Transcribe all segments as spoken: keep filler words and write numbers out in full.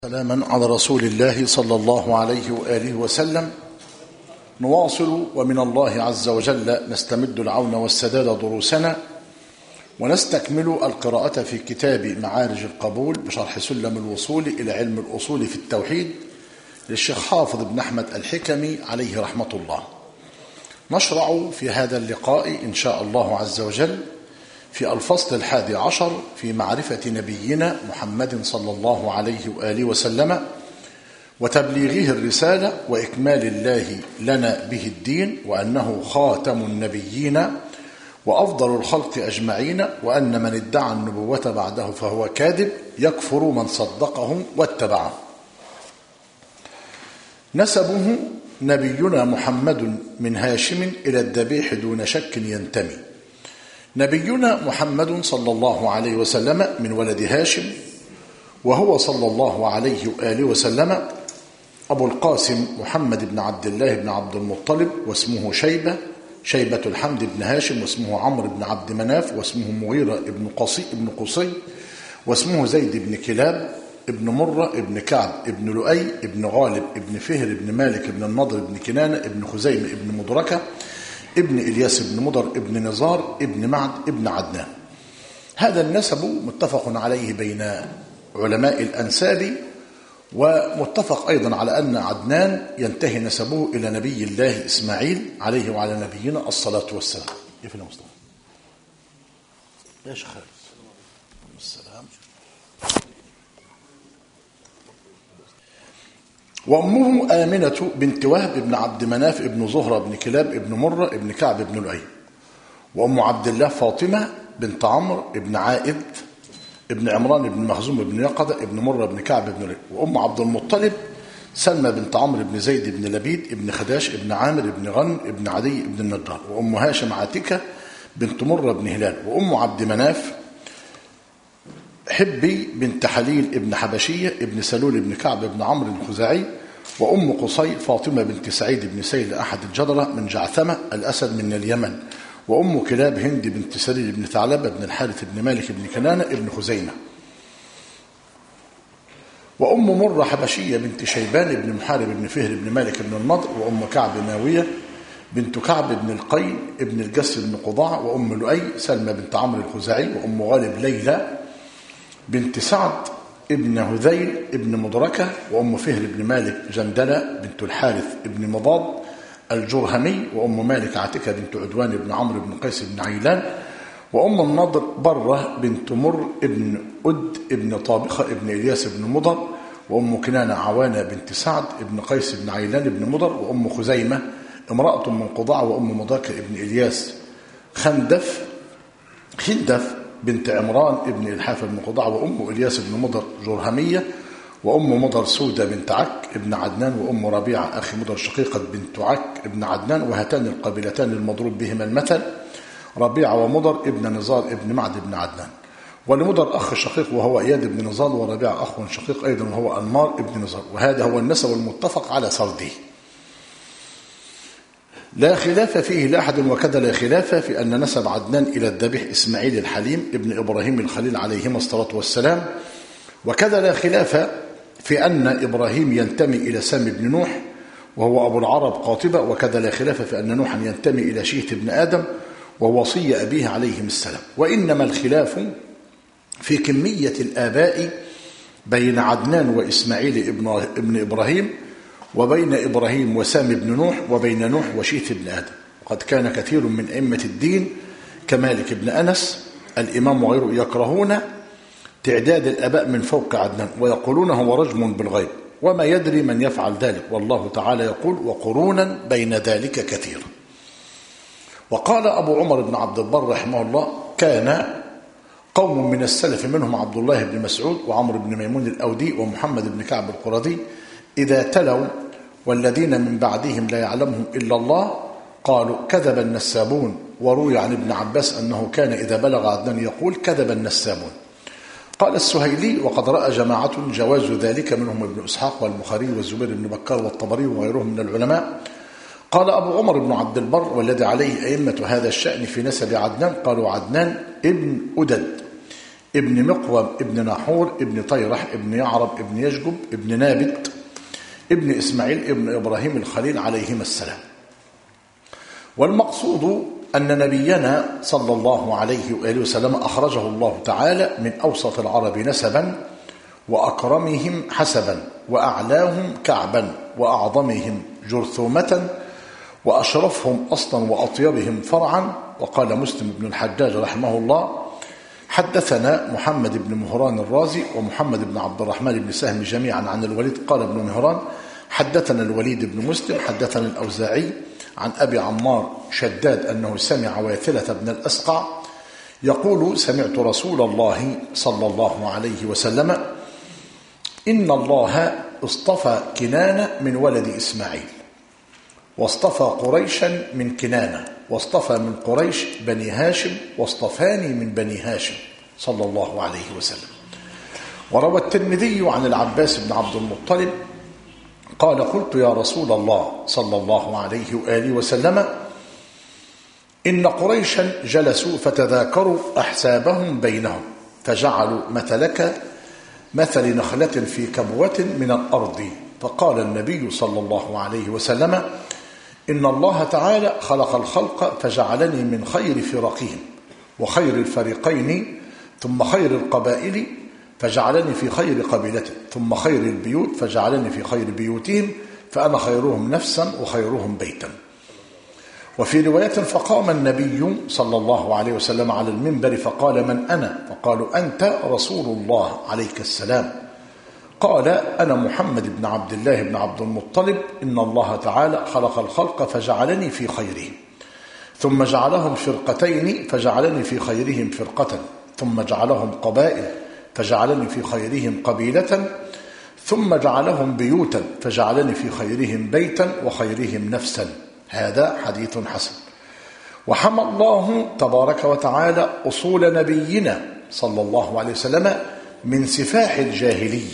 سلاما على رسول الله صلى الله عليه وآله وسلم. نواصل ومن الله عز وجل نستمد العون والسداد دروسنا، ونستكمل القراءة في كتاب معارج القبول بشرح سلم الوصول إلى علم الأصول في التوحيد للشيخ حافظ بن أحمد الحكمي عليه رحمة الله. نشرع في هذا اللقاء إن شاء الله عز وجل في الفصل الحادي عشر في معرفة نبينا محمد صلى الله عليه وآله وسلم وتبليغه الرسالة وإكمال الله لنا به الدين، وأنه خاتم النبيين وأفضل الخلق أجمعين، وأن من ادعى النبوة بعده فهو كاذب يكفر من صدقه واتبعه. نسبه نبينا محمد من هاشم إلى الذبيح دون شك ينتمي. نبينا محمد صلى الله عليه وسلم من ولد هاشم، وهو صلى الله عليه وآله وسلم أبو القاسم محمد بن عبد الله بن عبد المطلب، واسمه شيبة شيبة الحمد بن هاشم، واسمه عمرو بن عبد مناف، واسمه مغيرة بن قصي بن قصي، واسمه زيد بن كلاب ابن مرة ابن كعب ابن لؤي ابن غالب ابن فهر ابن مالك ابن النضر ابن كنانة ابن خزيمة ابن مدركة ابن إلياس ابن مضر ابن نزار ابن معد ابن عدنان. هذا النسب متفق عليه بين علماء الأنساب، ومتفق أيضا على أن عدنان ينتهي نسبه إلى نبي الله إسماعيل عليه وعلى نبينا الصلاة والسلام. كيف يا مصطفى؟ يا شيخ خالد السلام. وأمه آمنة بنت وهب ابن عبد مناف ابن زهرة ابن كلاب ابن مرة ابن كعب ابن لؤي. وأم عبد الله فاطمة بنت عمرو ابن عائد ابن عمران ابن مخزوم ابن يقظة ابن مرة ابن كعب ابن لؤي. وأم عبد المطلب سلمى بنت عمرو ابن زيد ابن لبيد ابن خداش ابن عامر ابن غن ابن عدي ابن النجار. وأم هاشم عاتكة بنت مرة ابن هلال. وأم عبد مناف حبي بنت حليل ابن حبشية ابن سلول ابن كعب ابن عمرو الخزاعي. وأم قصي فاطمة بنت سعيد بن سيل أحد الجدرة من جعثمة الأسد من اليمن. وأم كلاب هند بنت سليل بن ثعلبة بن الحارث بن مالك بن كنانة ابن خزيمة. وأم مرة حبشية بنت شيبان بن محارب بن فهر بن مالك بن النضر. وأم كعب ناوية بنت كعب بن القين ابن الجسر بن قضاع. وأم لؤي سلمى بنت عمرو الخزاعي. وأم غالب ليلى بنت سعد ابن هذيل ابن مدركة. وأم فهر بن مالك جندلة بنت الحارث ابن مضاد الجرهمي. وأم مالك عاتكة بنت عدوان بن عمرو بن قيس بن عيلان. وأم النضر برة بنت مر ابن أد ابن طابخة ابن إلياس بن مضر. وأم كنانة عوانة بنت سعد ابن قيس بن عيلان بن مضر. وأم خزيمة امرأة من قضاع. وأم مضاكة ابن إلياس خندف خندف بنت عمران ابن الحاف بن قضاع. وأم إلياس بن مضر جرهمية. وأم مضر سودة بنت عك ابن عدنان. وأم ربيعة أخي مضر شقيقة بنت عك ابن عدنان. وهاتان القبيلتان المضروب بهما المثل ربيعة ومضر ابن نزار ابن معد ابن عدنان. ولمضر أخ شقيق وهو إياد ابن نزار. وربيعة أخ شقيق أيضا وهو أنمار ابن نزار. وهذا هو النسب المتفق على سرده، لا خلاف فيه لأحد. وكذا لا خلاف في أن نسب عدنان إلى الذبيح إسماعيل الحليم ابن إبراهيم الخليل عليهما الصلاة والسلام. وكذا لا خلاف في أن إبراهيم ينتمي إلى سام بن نوح وهو أبو العرب قاطبة. وكذا لا خلاف في أن نوحا ينتمي إلى شيث بن آدم وهو وصي أبيه عليهم السلام. وإنما الخلاف في كمية الآباء بين عدنان وإسماعيل ابن إبراهيم، وبين إبراهيم وسام بن نوح، وبين نوح وشيث بن آدم. وقد كان كثير من أئمة الدين كمالك بن أنس الإمام وغيره يكرهون تعداد الآباء من فوق عدنان، ويقولون هو رجم بالغيب، وما يدري من يفعل ذلك، والله تعالى يقول وقرونا بين ذلك كثير. وقال أبو عمر بن عبد البر رحمه الله كان قوم من السلف منهم عبد الله بن مسعود وعمر بن ميمون الأودي ومحمد بن كعب القرظي إذا تلوا والذين من بعدهم لا يعلمهم إلا الله قالوا كذب النسابون. وروي عن ابن عباس أنه كان إذا بلغ عدنان يقول كذب النسابون. قال السهيلي وقد رأى جماعة جواز ذلك منهم ابن إسحاق والبخاري والزبير بن بكار والطبري وغيرهم من العلماء. قال أبو عمر بن عبد البر والذي عليه أئمة هذا الشأن في نسب عدنان قالوا عدنان ابن أدد ابن مقوم ابن ناحور ابن طيرح ابن يعرب ابن يشجب ابن نابت ابن إسماعيل ابن إبراهيم الخليل عليهما السلام. والمقصود أن نبينا صلى الله عليه وآله وسلم أخرجه الله تعالى من أوسط العرب نسبا وأكرمهم حسبا وأعلاهم كعبا وأعظمهم جرثومة وأشرفهم أصلا وأطيبهم فرعا. وقال مسلم بن الحجاج رحمه الله: حدثنا محمد بن مهران الرازي ومحمد بن عبد الرحمن بن سهم جميعا عن الوليد قال ابن مهران: حدثنا الوليد بن مسلم حدثنا الأوزاعي عن أبي عمار شداد أنه سمع واثلة بن الأسقع يقول: سمعت رسول الله صلى الله عليه وسلم: إن الله اصطفى كنانة من ولد إسماعيل، واصطفى قريشا من كنانة، واصطفى من قريش بني هاشم، واصطفاني من بني هاشم صلى الله عليه وسلم. وروى الترمذي عن العباس بن عبد المطلب قال: قلت يا رسول الله صلى الله عليه وآله وسلم: إن قريشا جلسوا فتذاكروا أحسابهم بينهم فجعلوا مثلك مثل نخلة في كبوة من الأرض. فقال النبي صلى الله عليه وسلم: إن الله تعالى خلق الخلق فجعلني من خير فرقهم وخير الفريقين، ثم خير القبائل فجعلني في خير قبيلته، ثم خير البيوت فجعلني في خير بيوتهم، فأنا خيرهم نفسا وخيرهم بيتا. وفي رواية: فقام النبي صلى الله عليه وسلم على المنبر فقال: من أنا؟ فقالوا: أنت رسول الله عليك السلام. قال: أنا محمد بن عبد الله بن عبد المطلب. إن الله تعالى خلق الخلق فجعلني في خيرهم، ثم جعلهم فرقتين فجعلني في خيرهم فرقة، ثم جعلهم قبائل فجعلني في خيرهم قبيلة، ثم جعلهم بيوتا فجعلني في خيرهم بيتا وخيرهم نفسا. هذا حديث حسن. وحمى الله تبارك وتعالى أصول نبينا صلى الله عليه وسلم من سفاح الجاهلية،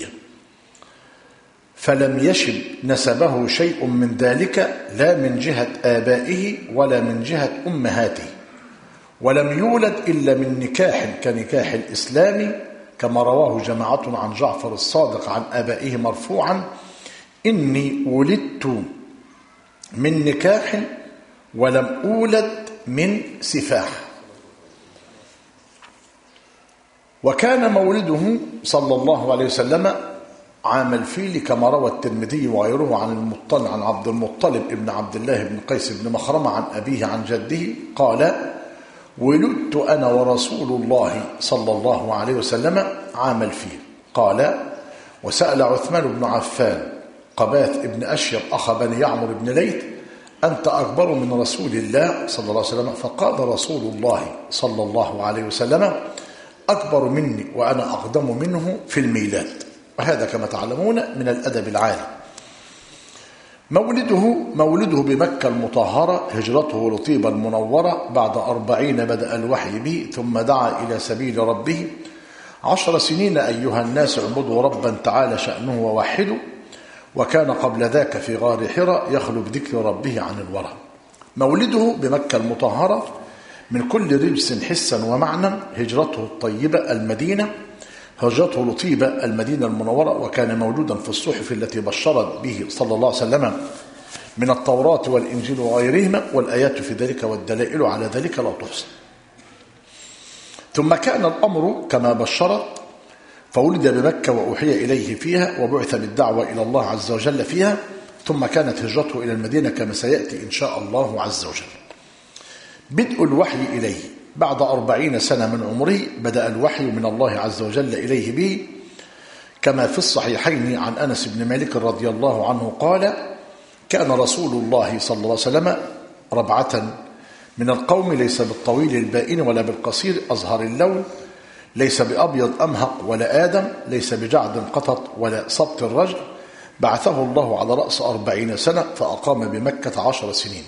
فلم يشب نسبه شيء من ذلك، لا من جهة آبائه ولا من جهة أمهاته، ولم يولد إلا من نكاح كنكاح الإسلام، كما رواه جماعة عن جعفر الصادق عن آبائه مرفوعا: إني ولدت من نكاح ولم أولد من سفاح. وكان مولده صلى الله عليه وسلم عام الفيل، كما روى الترمذي وغيره عن المطلب عن عبد المطلب ابن عبد الله بن قيس بن مخرمة عن أبيه عن جده قال: ولدت أنا ورسول الله صلى الله عليه وسلم عام الفيل. قال: وسأل عثمان بن عفان قباث ابن أشير أخ بني يعمر بن ليث: أنت أكبر من رسول الله صلى الله عليه وسلم؟ فقال رسول الله صلى الله عليه وسلم: أكبر مني وأنا أقدم منه في الميلاد. وهذا كما تعلمون من الأدب العالي. مولده مولده بمكة المطهرة، هجرته لطيبة المنورة، بعد أربعين بدأ الوحي به، ثم دعا إلى سبيل ربه عشر سنين. أيها الناس اعبدوا ربا تعالى شأنه ووحدوا. وكان قبل ذاك في غار حراء يخلو بذكر ربه عن الورى. مولده بمكة المطهرة من كل رجس حسا ومعنى، هجرته الطيبة المدينة، هجرته لطيبة المدينة المنورة. وكان موجودا في الصحف التي بشرت به صلى الله عليه وسلم من التوراة والإنجيل وغيرهما، والآيات في ذلك والدلائل على ذلك لا تحصى. ثم كان الأمر كما بشرت، فولد بمكة وأوحي إليه فيها، وبعث بالدعوة إلى الله عز وجل فيها. ثم كانت هجرته إلى المدينة كما سيأتي إن شاء الله عز وجل. بدء الوحي إليه بعد أربعين سنة من عمره، بدأ الوحي من الله عز وجل إليه به، كما في الصحيحين عن أنس بن مالك رضي الله عنه قال: كان رسول الله صلى الله عليه وسلم ربعة من القوم، ليس بالطويل البائن ولا بالقصير أزهر اللون، ليس بأبيض أمهق ولا آدم، ليس بجعد قطط ولا صبت الرجل. بعثه الله على رأس أربعين سنة، فأقام بمكة عشر سنين.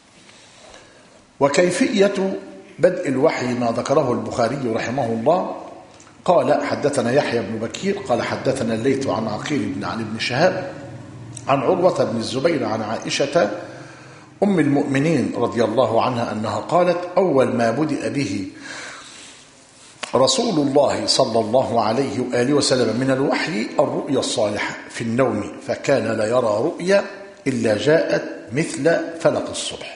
وكيفية بدء الوحي ما ذكره البخاري رحمه الله قال: حدثنا يحيى بن بكير قال: حدثنا الليث عن عقيل بن علي بن شهاب عن عروة بن الزبير عن عائشة أم المؤمنين رضي الله عنها أنها قالت: أول ما بدأ به رسول الله صلى الله عليه وآله وسلم من الوحي الرؤيا الصالحة في النوم، فكان لا يرى رؤيا إلا جاءت مثل فلق الصبح.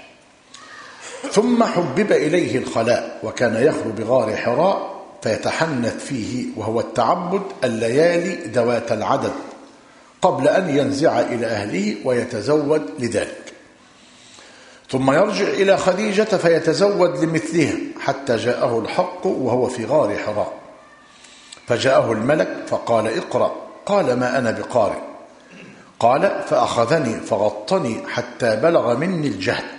ثم حبب إليه الخلاء، وكان يخلو بغار حراء فيتحنث فيه، وهو التعبد الليالي ذوات العدد قبل أن ينزع إلى أهله ويتزود لذلك. ثم يرجع إلى خديجة فيتزود لمثلها حتى جاءه الحق وهو في غار حراء، فجاءه الملك فقال اقرأ، قال ما أنا بقارئ، قال فأخذني فغطني حتى بلغ مني الجهد،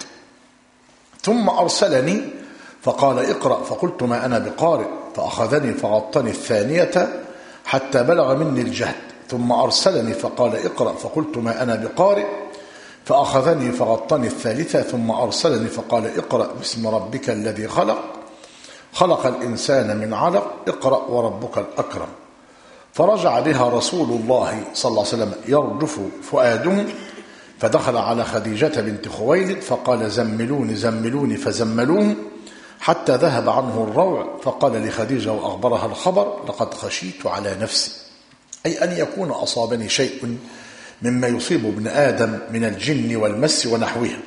ثم أرسلني فقال اقرأ، فقلت ما أنا بقارئ، فأخذني فغطني الثانية حتى بلغ مني الجهد، ثم أرسلني فقال اقرأ، فقلت ما أنا بقارئ، فأخذني فغطني الثالثة، ثم أرسلني فقال اقرأ باسم ربك الذي خلق، خلق الإنسان من علق، اقرأ وربك الأكرم. فرجع بها رسول الله صلى الله عليه وسلم يرجف فؤاده، فدخل على خديجة بنت خويلد فقال زملوني زملوني، فزملوه حتى ذهب عنه الروع، فقال لخديجة وأخبرها الخبر لقد خشيت على نفسي، أي أن يكون أصابني شيء مما يصيب ابن آدم من الجن والمس ونحوها.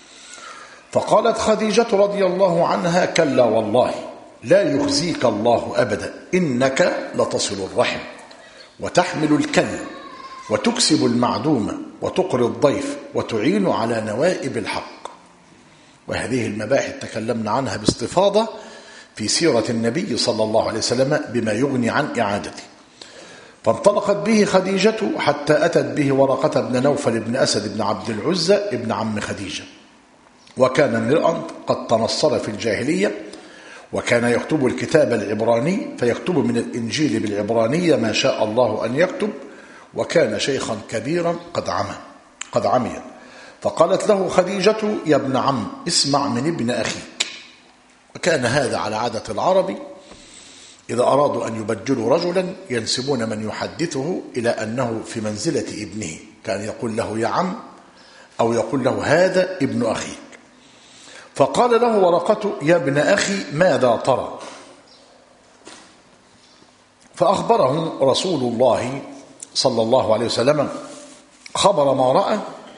فقالت خديجة رضي الله عنها كلا والله لا يخزيك الله أبدا، إنك لتصل الرحم وتحمل الكل وتكسب المعدومة وتقري الضيف وتعين على نوائب الحق. وهذه المباحث تكلمنا عنها باستفاضة في سيرة النبي صلى الله عليه وسلم بما يغني عن إعادته. فانطلقت به خديجة حتى أتت به ورقة بن نوفل بن أسد بن عبد العزى ابن عم خديجة، وكان امرأ قد تنصر في الجاهلية، وكان يكتب الكتاب العبراني، فيكتب من الإنجيل بالعبرانية ما شاء الله أن يكتب، وكان شيخا كبيرا قد عمى قد عمي. فقالت له خديجة يا ابن عم اسمع من ابن أخيك. وكان هذا على عادة العرب، إذا أرادوا أن يبجلوا رجلا ينسبون من يحدثه إلى أنه في منزلة ابنه، كان يقول له يا عم أو يقول له هذا ابن أخيك. فقال له ورقة يا ابن أخي ماذا ترى؟ فأخبره رسول الله صلى الله عليه وسلم خبر ما رأى.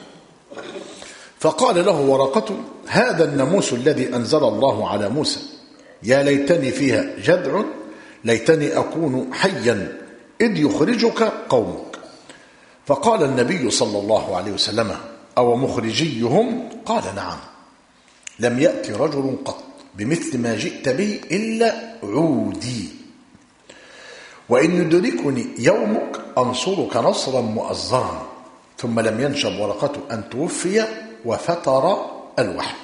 فقال له ورقة هذا الناموس الذي أنزل الله على موسى، يا ليتني فيها جذع، ليتني أكون حيا إذ يخرجك قومك. فقال النبي صلى الله عليه وسلم أو مخرجيهم؟ قال نعم، لم يأتي رجل قط بمثل ما جئت به إلا عودي، وإن يدركني يومك أنصرك نصرا مؤزرا. ثم لم ينشب ورقة أن توفي وفتر الوحي.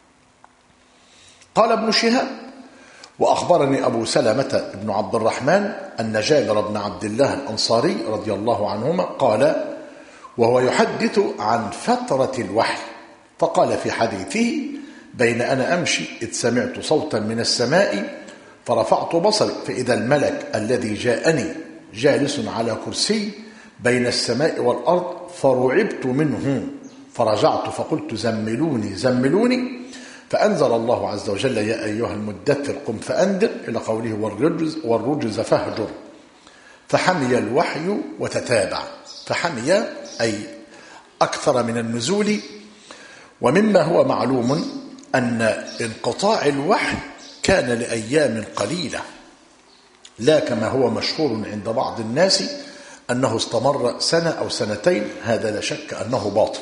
قال ابن شهاب وأخبرني أبو سلمة بن عبد الرحمن أن جابر بن عبد الله الأنصاري رضي الله عنهما قال وهو يحدث عن فترة الوحي، فقال في حديثه بين أنا أمشي إذ سمعت صوتا من السماء فرفعت بصري فإذا الملك الذي جاءني جالس على كرسي بين السماء والأرض، فرعبت منه فرجعت فقلت زملوني زملوني، فأنزل الله عز وجل يا أيها المدثر قم فأنذر إلى قوله والرجز, والرجز فاهجر، فحمي الوحي وتتابع. فحمي أي أكثر من النزول. ومما هو معلوم أن انقطاع الوحي كان لأيام قليلة، لا كما هو مشهور عند بعض الناس أنه استمر سنة أو سنتين، هذا لا شك أنه باطل.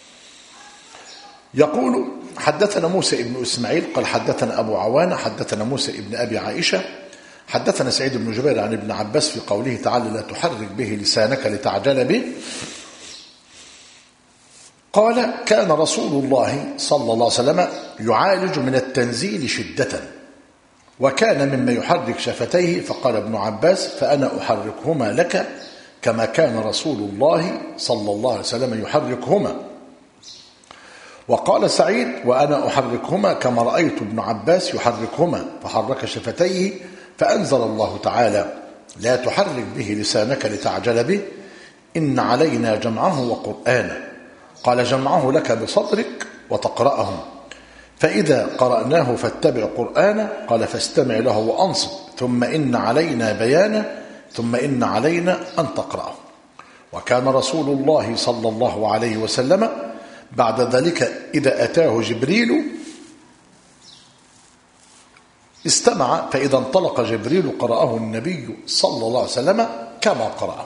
يقول حدثنا موسى ابن إسماعيل قال حدثنا أبو عوانة حدثنا موسى ابن أبي عائشة حدثنا سعيد بن جبير عن ابن عباس في قوله تعالى لا تحرك به لسانك لتعجل به، قال كان رسول الله صلى الله عليه وسلم يعالج من التنزيل شدة، وكان مما يحرك شفتيه، فقال ابن عباس فأنا أحركهما لك كما كان رسول الله صلى الله عليه وسلم يحركهما. وقال سعيد وأنا أحركهما كما رأيت ابن عباس يحركهما، فحرك شفتيه، فأنزل الله تعالى لا تحرك به لسانك لتعجل به إن علينا جمعه وقرآنه، قال جمعه لك بصدرك وتقرأه، فإذا قرأناه فاتبع قرآنه. قال فاستمع له وأنصت ثم إن علينا بيانه ثم إن علينا أن تقرأه. وكان رسول الله صلى الله عليه وسلم بعد ذلك إذا أتاه جبريل استمع، فإذا انطلق جبريل قرأه النبي صلى الله عليه وسلم كما قرأه.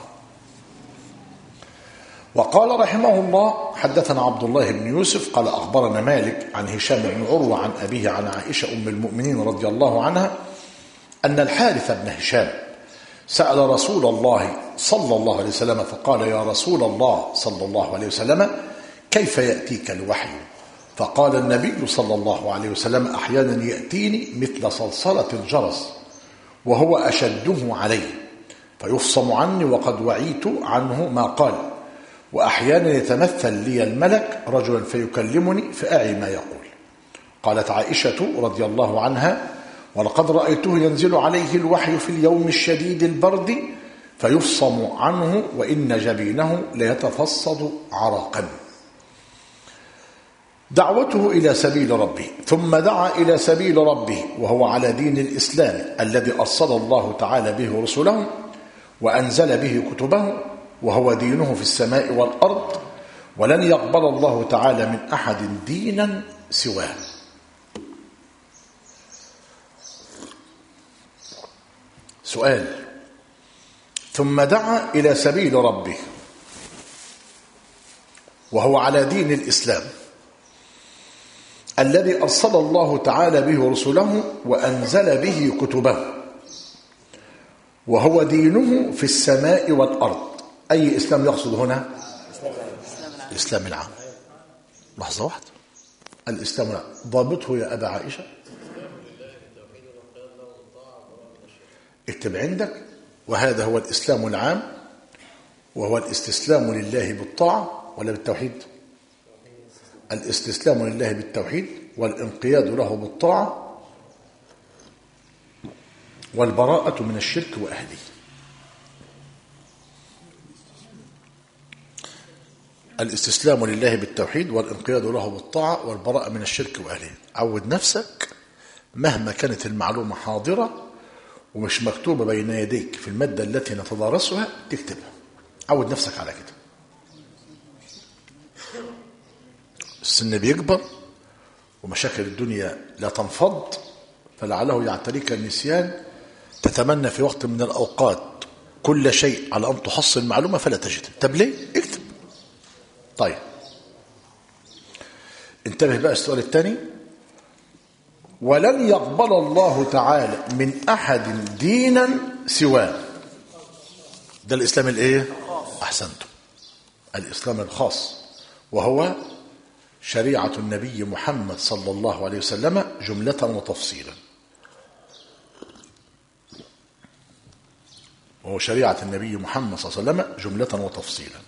وقال رحمه الله حدثنا عبد الله بن يوسف قال أخبرنا مالك عن هشام بن عروة عن أبيه عن عائشة أم المؤمنين رضي الله عنها أن الحارث بن هشام سأل رسول الله صلى الله عليه وسلم فقال يا رسول الله صلى الله عليه وسلم كيف يأتيك الوحي؟ فقال النبي صلى الله عليه وسلم أحيانا يأتيني مثل صلصلة الجرس وهو أشده علي فيفصم عني وقد وعيت عنه ما قال، وأحيانا يتمثل لي الملك رجلا فيكلمني فأعي ما يقول. قالت عائشة رضي الله عنها ولقد رأيته ينزل عليه الوحي في اليوم الشديد البرد فيفصم عنه وإن جبينه ليتفصد عرقا. دعوته إلى سبيل ربه، ثم دعا إلى سبيل ربه وهو على دين الإسلام الذي أرسل الله تعالى به رسله وأنزل به كتبه، وهو دينه في السماء والأرض، ولن يقبل الله تعالى من أحد دينا سواه. سؤال: ثم دعا إلى سبيل ربه وهو على دين الإسلام الذي أرسل الله تعالى به رسله وأنزل به كتبه، وهو دينه في السماء والأرض. أي إسلام يقصد هنا؟ الإسلام العام. لحظة واحدة، الإسلام العام ضابطه يا أبا عائشة؟ اكتب عندك: وهذا هو الإسلام العام، وهو الاستسلام لله بالطاعة ولا بالتوحيد؟ الاستسلام لله بالتوحيد والانقياد له بالطاعة والبراءة من الشرك وأهله. الاستسلام لله بالتوحيد والانقياد له بالطاعة والبراءة من الشرك وأهله. عود نفسك مهما كانت المعلومة حاضرة ومش مكتوبة بين يديك في المادة التي نتدارسها تكتبها. عود نفسك على كده. السن بيكبر ومشاكل الدنيا لا تنفض، فلعله يعتريك النسيان، تتمنى في وقت من الأوقات كل شيء على أن تحصل معلومة فلا تجد. طب ليه؟ اكتب. طيب انتبه بقى السؤال الثاني: ولن يقبل الله تعالى من أحد دينا سواه. ده الإسلام الايه؟ أحسنتم، الإسلام الخاص، وهو شريعة النبي محمد صلى الله عليه وسلم جملة وتفصيلا. وهو شريعة النبي محمد صلى الله عليه وسلم جملة وتفصيلا.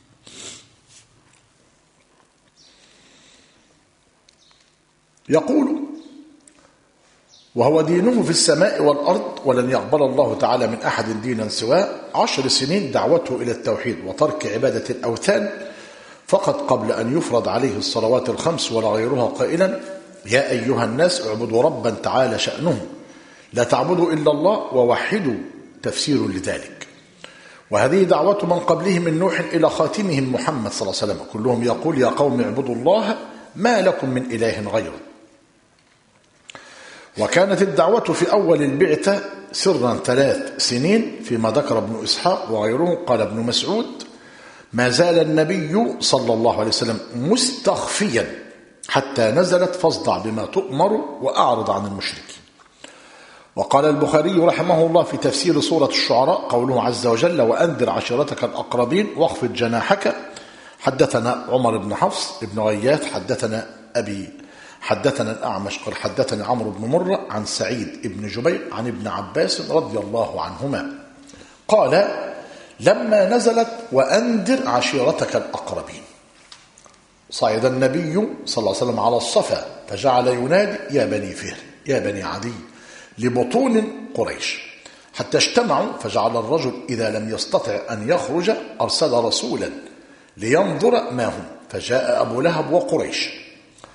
يقول: وهو دينه في السماء والأرض ولن يقبل الله تعالى من أحد دينا سواه. عشر سنين دعوته إلى التوحيد وترك عبادة الأوثان فقط قبل أن يفرض عليه الصلوات الخمس ولا غيرها، قائلا: يا أيها الناس اعبدوا ربا تعالى شأنه لا تعبدوا إلا الله ووحدوا، تفسير لذلك. وهذه دعوة من قبله من نوح إلى خاتمهم محمد صلى الله عليه وسلم، كلهم يقول: يا قوم اعبدوا الله ما لكم من إله غيره. وكانت الدعوة في أول البعثة سرا ثلاث سنين فيما ذكر ابن إسحاق وغيره. قال ابن مسعود: ما زال النبي صلى الله عليه وسلم مستخفيا حتى نزلت فاصدع بما تؤمر وأعرض عن المشركين. وقال البخاري رحمه الله في تفسير سورة الشعراء قوله عز وجل: وأنذر عشيرتك الأقربين واخفض جناحك. حدثنا عمر بن حفص بن غياث حدثنا أبي حدثنا الأعمش قال حدثنا عمرو بن مرة عن سعيد بن جبير عن ابن عباس رضي الله عنهما قال: لما نزلت وأنذر عشيرتك الأقربين صعد النبي صلى الله عليه وسلم على الصفا فجعل ينادي: يا بني فهر يا بني عدي لبطون قريش، حتى اجتمعوا، فجعل الرجل إذا لم يستطع أن يخرج أرسل رسولا لينظر ما هم، فجاء أبو لهب وقريش،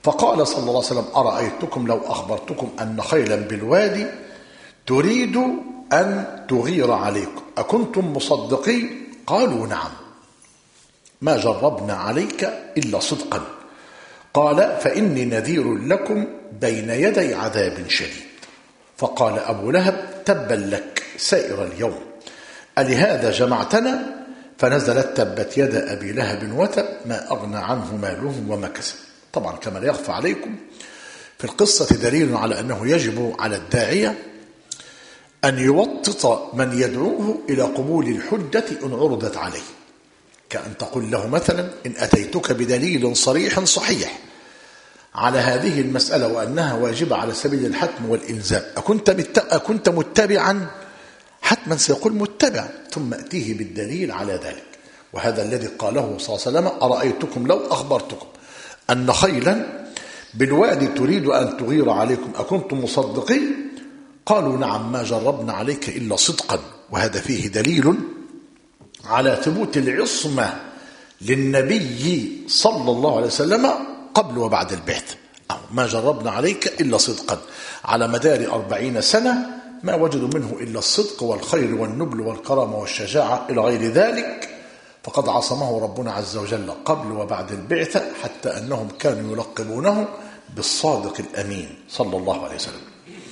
فقال صلى الله عليه وسلم: أرأيتكم لو أخبرتكم أن خيلا بالوادي تريد أن تغير عليكم أكنتم مصدقين؟ قالوا: نعم، ما جربنا عليك إلا صدقا. قال: فإني نذير لكم بين يدي عذاب شديد. فقال أبو لهب: تبا لك سائر اليوم، ألهذا جمعتنا؟ فنزلت: تبت يد أبي لهب وتب، ما أغنى عنه ماله وما كسب. طبعا كما لا يخفى عليكم في القصة دليل على أنه يجب على الداعية أن يوطط من يدعوه إلى قبول الحجة إن عرضت عليه، كأن تقول له مثلا: إن أتيتك بدليل صريح صحيح على هذه المسألة وأنها واجبة على سبيل الحتم والإلزام، أكنت, أكنت متبعا؟ حتما سيقول متبع، ثم أتيه بالدليل على ذلك. وهذا الذي قاله صلى الله عليه وسلم: أرأيتكم لو أخبرتكم أن خيلا بالوادي تريد أن تغير عليكم أكنتم مصدقين؟ قالوا: نعم، ما جربنا عليك إلا صدقا. وهذا فيه دليل على ثبوت العصمة للنبي صلى الله عليه وسلم قبل وبعد البعث. أو ما جربنا عليك إلا صدقا، على مدار أربعين سنة ما وجدوا منه إلا الصدق والخير والنبل والكرامة والشجاعة إلى غير ذلك، فقد عصمه ربنا عز وجل قبل وبعد البعثة، حتى أنهم كانوا يلقبونه بالصادق الأمين صلى الله عليه وسلم.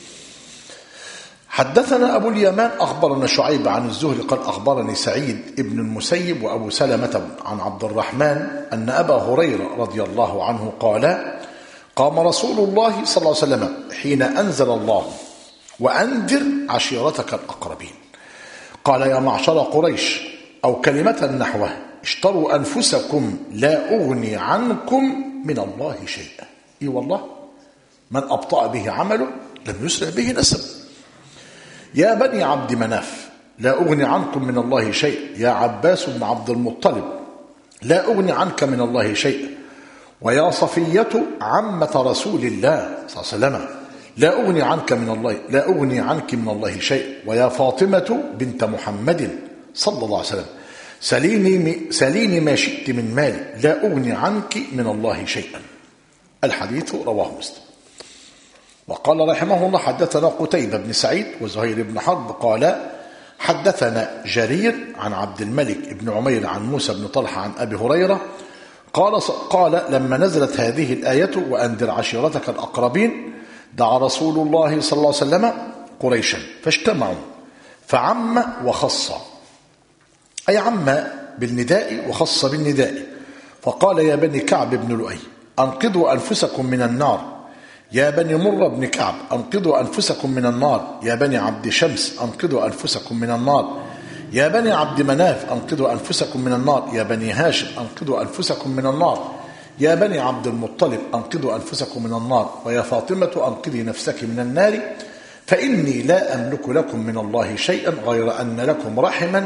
حدثنا أبو اليمان أخبرنا شعيب عن الزهري قال: أخبرني سعيد ابن المسيب وأبو سلمة عن عبد الرحمن أن أبا هريرة رضي الله عنه قال: قام رسول الله صلى الله عليه وسلم حين أنزل الله: وأنذر عشيرتك الأقربين. قال: يا معشر قريش، أو كلمة نحوه: اشتروا أنفسكم لا أغني عنكم من الله شيئا. إي والله، من أبطأ به عمله لم يسرع به نسب. يا بني عبد مناف، لا أغني عنكم من الله شيء. يا عباس بن عبد المطلب، لا أغني عنك من الله شيء. ويا صفية عمة رسول الله صلى الله عليه وسلم، لا أغني عنك من الله لا أغني عنك من الله شيء. ويا فاطمة بنت محمد صلى الله عليه وسلم، سليني, سليني ما شئت من مالي، لا أغني عنك من الله شيئا. الحديث رواه مسلم. وقال رحمه الله: حدثنا قتيبة بن سعيد وزهير بن حرب قال: حدثنا جرير عن عبد الملك بن عمير عن موسى بن طلحة عن أبي هريرة قال قال لما نزلت هذه الآية: وأنذر عشيرتك الأقربين، دعا رسول الله صلى الله عليه وسلم قريشا فاجتمعوا فعم وخص، أي عم بالنداء وخص بالنداء، فقال: يا بني كعب بن لؤي، أنقذوا أنفسكم من النار. يا بني مر بن كعب، أنقذوا أنفسكم من النار. يا بني عبد شمس، أنقذوا أنفسكم من النار. يا بني عبد مناف، أنقذوا أنفسكم من النار. يا بني هاشم، أنقذوا أنفسكم من النار. يا بني عبد المطلب، أنقذوا أنفسكم من النار. ويا فاطمة، أنقذي نفسك من النار، فإني لا أملك لكم من الله شيئا غير أن لكم رحما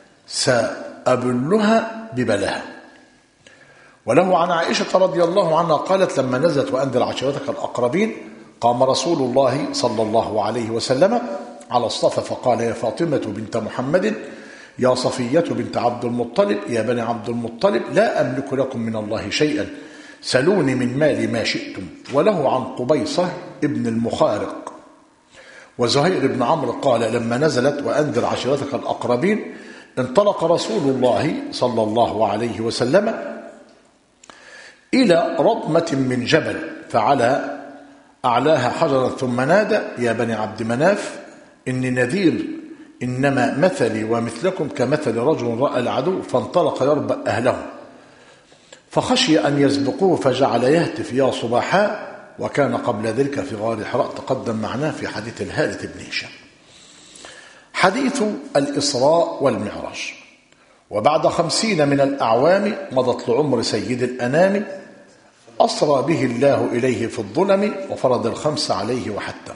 سأبلها ببلاها. وله عن عائشة رضي الله عنها قالت: لما نزلت وأنذر عشيرتك الأقربين، قام رسول الله صلى الله عليه وسلم على الصفا فقال: يا فاطمة بنت محمد، يا صفية بنت عبد المطلب، يا بني عبد المطلب، لا أملك لكم من الله شيئا، سلوني من مالي ما شئتم. وله عن قبيصة ابن المخارق وزهير بن عمرو قال: لما نزلت وأنذر عشيرتك الأقربين، انطلق رسول الله صلى الله عليه وسلم إلى رضمة من جبل، فعلى أعلاها حجرا ثم نادى: يا بني عبد مناف، إني نذير، إنما مثلي ومثلكم كمثل رجل رأى العدو فانطلق يربأ أهله، فخشي أن يسبقوه فجعل يهتف: يا صباحاء. وكان قبل ذلك في غار حراء، تقدم معناه في حديث الهارث بن هشام. حديث الإسراء والمعراج. وبعد خمسين من الأعوام مضت لعمر سيد الأنام، أسرى به الله إليه في الظلم وفرض الخمس عليه وحتم.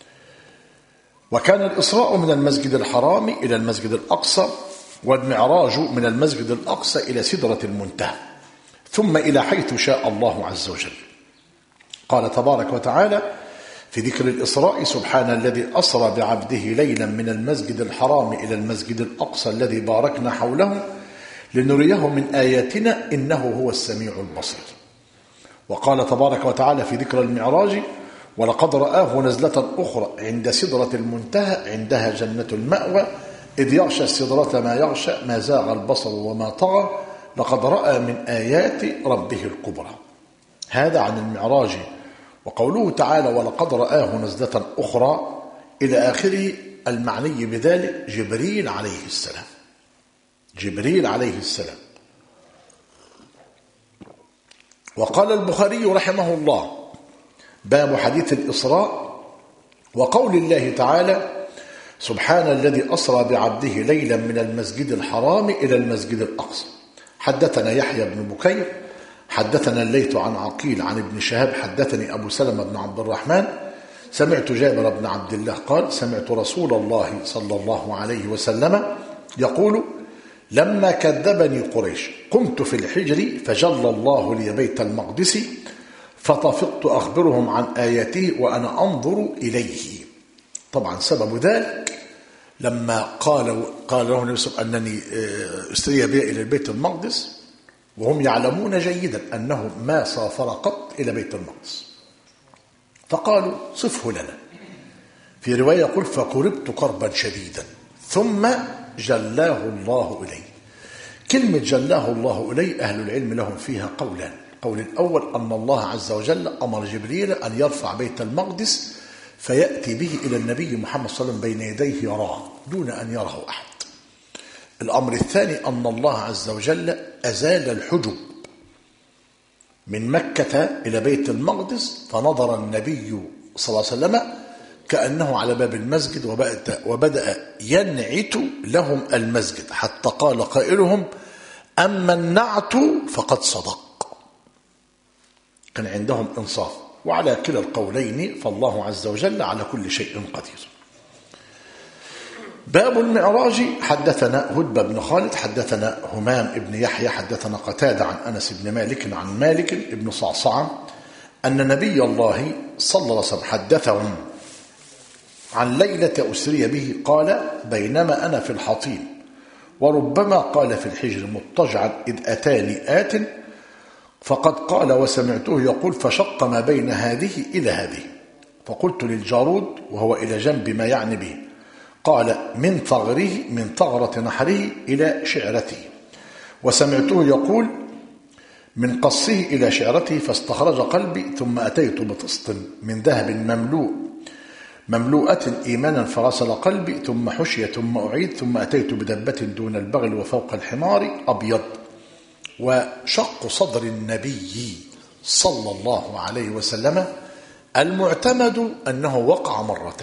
وكان الإسراء من المسجد الحرام إلى المسجد الأقصى، والمعراج من المسجد الأقصى إلى سدرة المنتهى، ثم إلى حيث شاء الله عز وجل. قال تبارك وتعالى في ذكر الإسراء: سبحان الذي أسرى بعبده ليلا من المسجد الحرام إلى المسجد الأقصى الذي باركنا حوله لنريه من آياتنا إنه هو السميع البصير. وقال تبارك وتعالى في ذكر المعراج: ولقد رآه نزلة أخرى عند سدرة المنتهى عندها جنة المأوى إذ يغشى السدرة ما يغشى ما زاغ البصر وما طغى لقد رأى من آيات ربه الكبرى. هذا عن المعراج. وقوله تعالى: ولقد رآه نزلة أخرى إلى آخره، المعني بذلك جبريل عليه السلام. جبريل عليه السلام. وقال البخاري رحمه الله: باب حديث الإسراء وقول الله تعالى: سبحان الذي أسرى بعبده ليلا من المسجد الحرام إلى المسجد الأقصى. حدثنا يحيى بن بكير حدثنا الليث عن عقيل عن ابن شهاب حدثني أبو سلمة بن عبد الرحمن سمعت جابر بن عبد الله قال: سمعت رسول الله صلى الله عليه وسلم يقول: لما كذبني قريش قمت في الحجر فجل الله لي بيت المقدس فطفقت أخبرهم عن آياته وأنا أنظر إليه. طبعا سبب ذلك لما قال قال له النبي صلى الله عليه وسلم أنني أسري بي إلى البيت المقدس، وهم يعلمون جيدا أنه ما سافر قط إلى بيت المقدس، فقالوا: صفه لنا. في رواية يقول: فكربت كربا شديدا ثم جلاه الله إليه. كلمة جلاه الله إليه أهل العلم لهم فيها قولان. القول الأول أن الله عز وجل أمر جبريل أن يرفع بيت المقدس فيأتي به إلى النبي محمد صلى الله عليه وسلم بين يديه يراه دون أن يره أحد. الأمر الثاني أن الله عز وجل أزال الحجب من مكة إلى بيت المقدس، فنظر النبي صلى الله عليه وسلم كأنه على باب المسجد وبدأ ينعت لهم المسجد، حتى قال قائلهم: أما النعت فقد صدق. كان عندهم إنصاف. وعلى كلا القولين فالله عز وجل على كل شيء قدير. باب المعراج. حدثنا هدب بن خالد حدثنا همام بن يحيى حدثنا قتادة عن أنس بن مالك عن مالك بن صعصعة أن نبي الله صلى الله عليه وسلم حدثهم عن ليلة أسري به قال: بينما أنا في الحطيم وربما قال في الحجر مضطجعا إذ أتاني آت فقد قال وسمعته يقول: فشق ما بين هذه إلى هذه. فقلت للجارود وهو إلى جنب ما يعني به، قال: من ثغره من ثغرة نحره إلى شعرته. وسمعته يقول: من قصه إلى شعرته. فاستخرج قلبي ثم أتيت بطست من ذهب مملوء مملوءة إيمانا فرسل قلبي ثم حشي ثم أعيد ثم أتيت بدبة دون البغل وفوق الحمار أبيض. وشق صدر النبي صلى الله عليه وسلم المعتمد أنه وقع مرتين.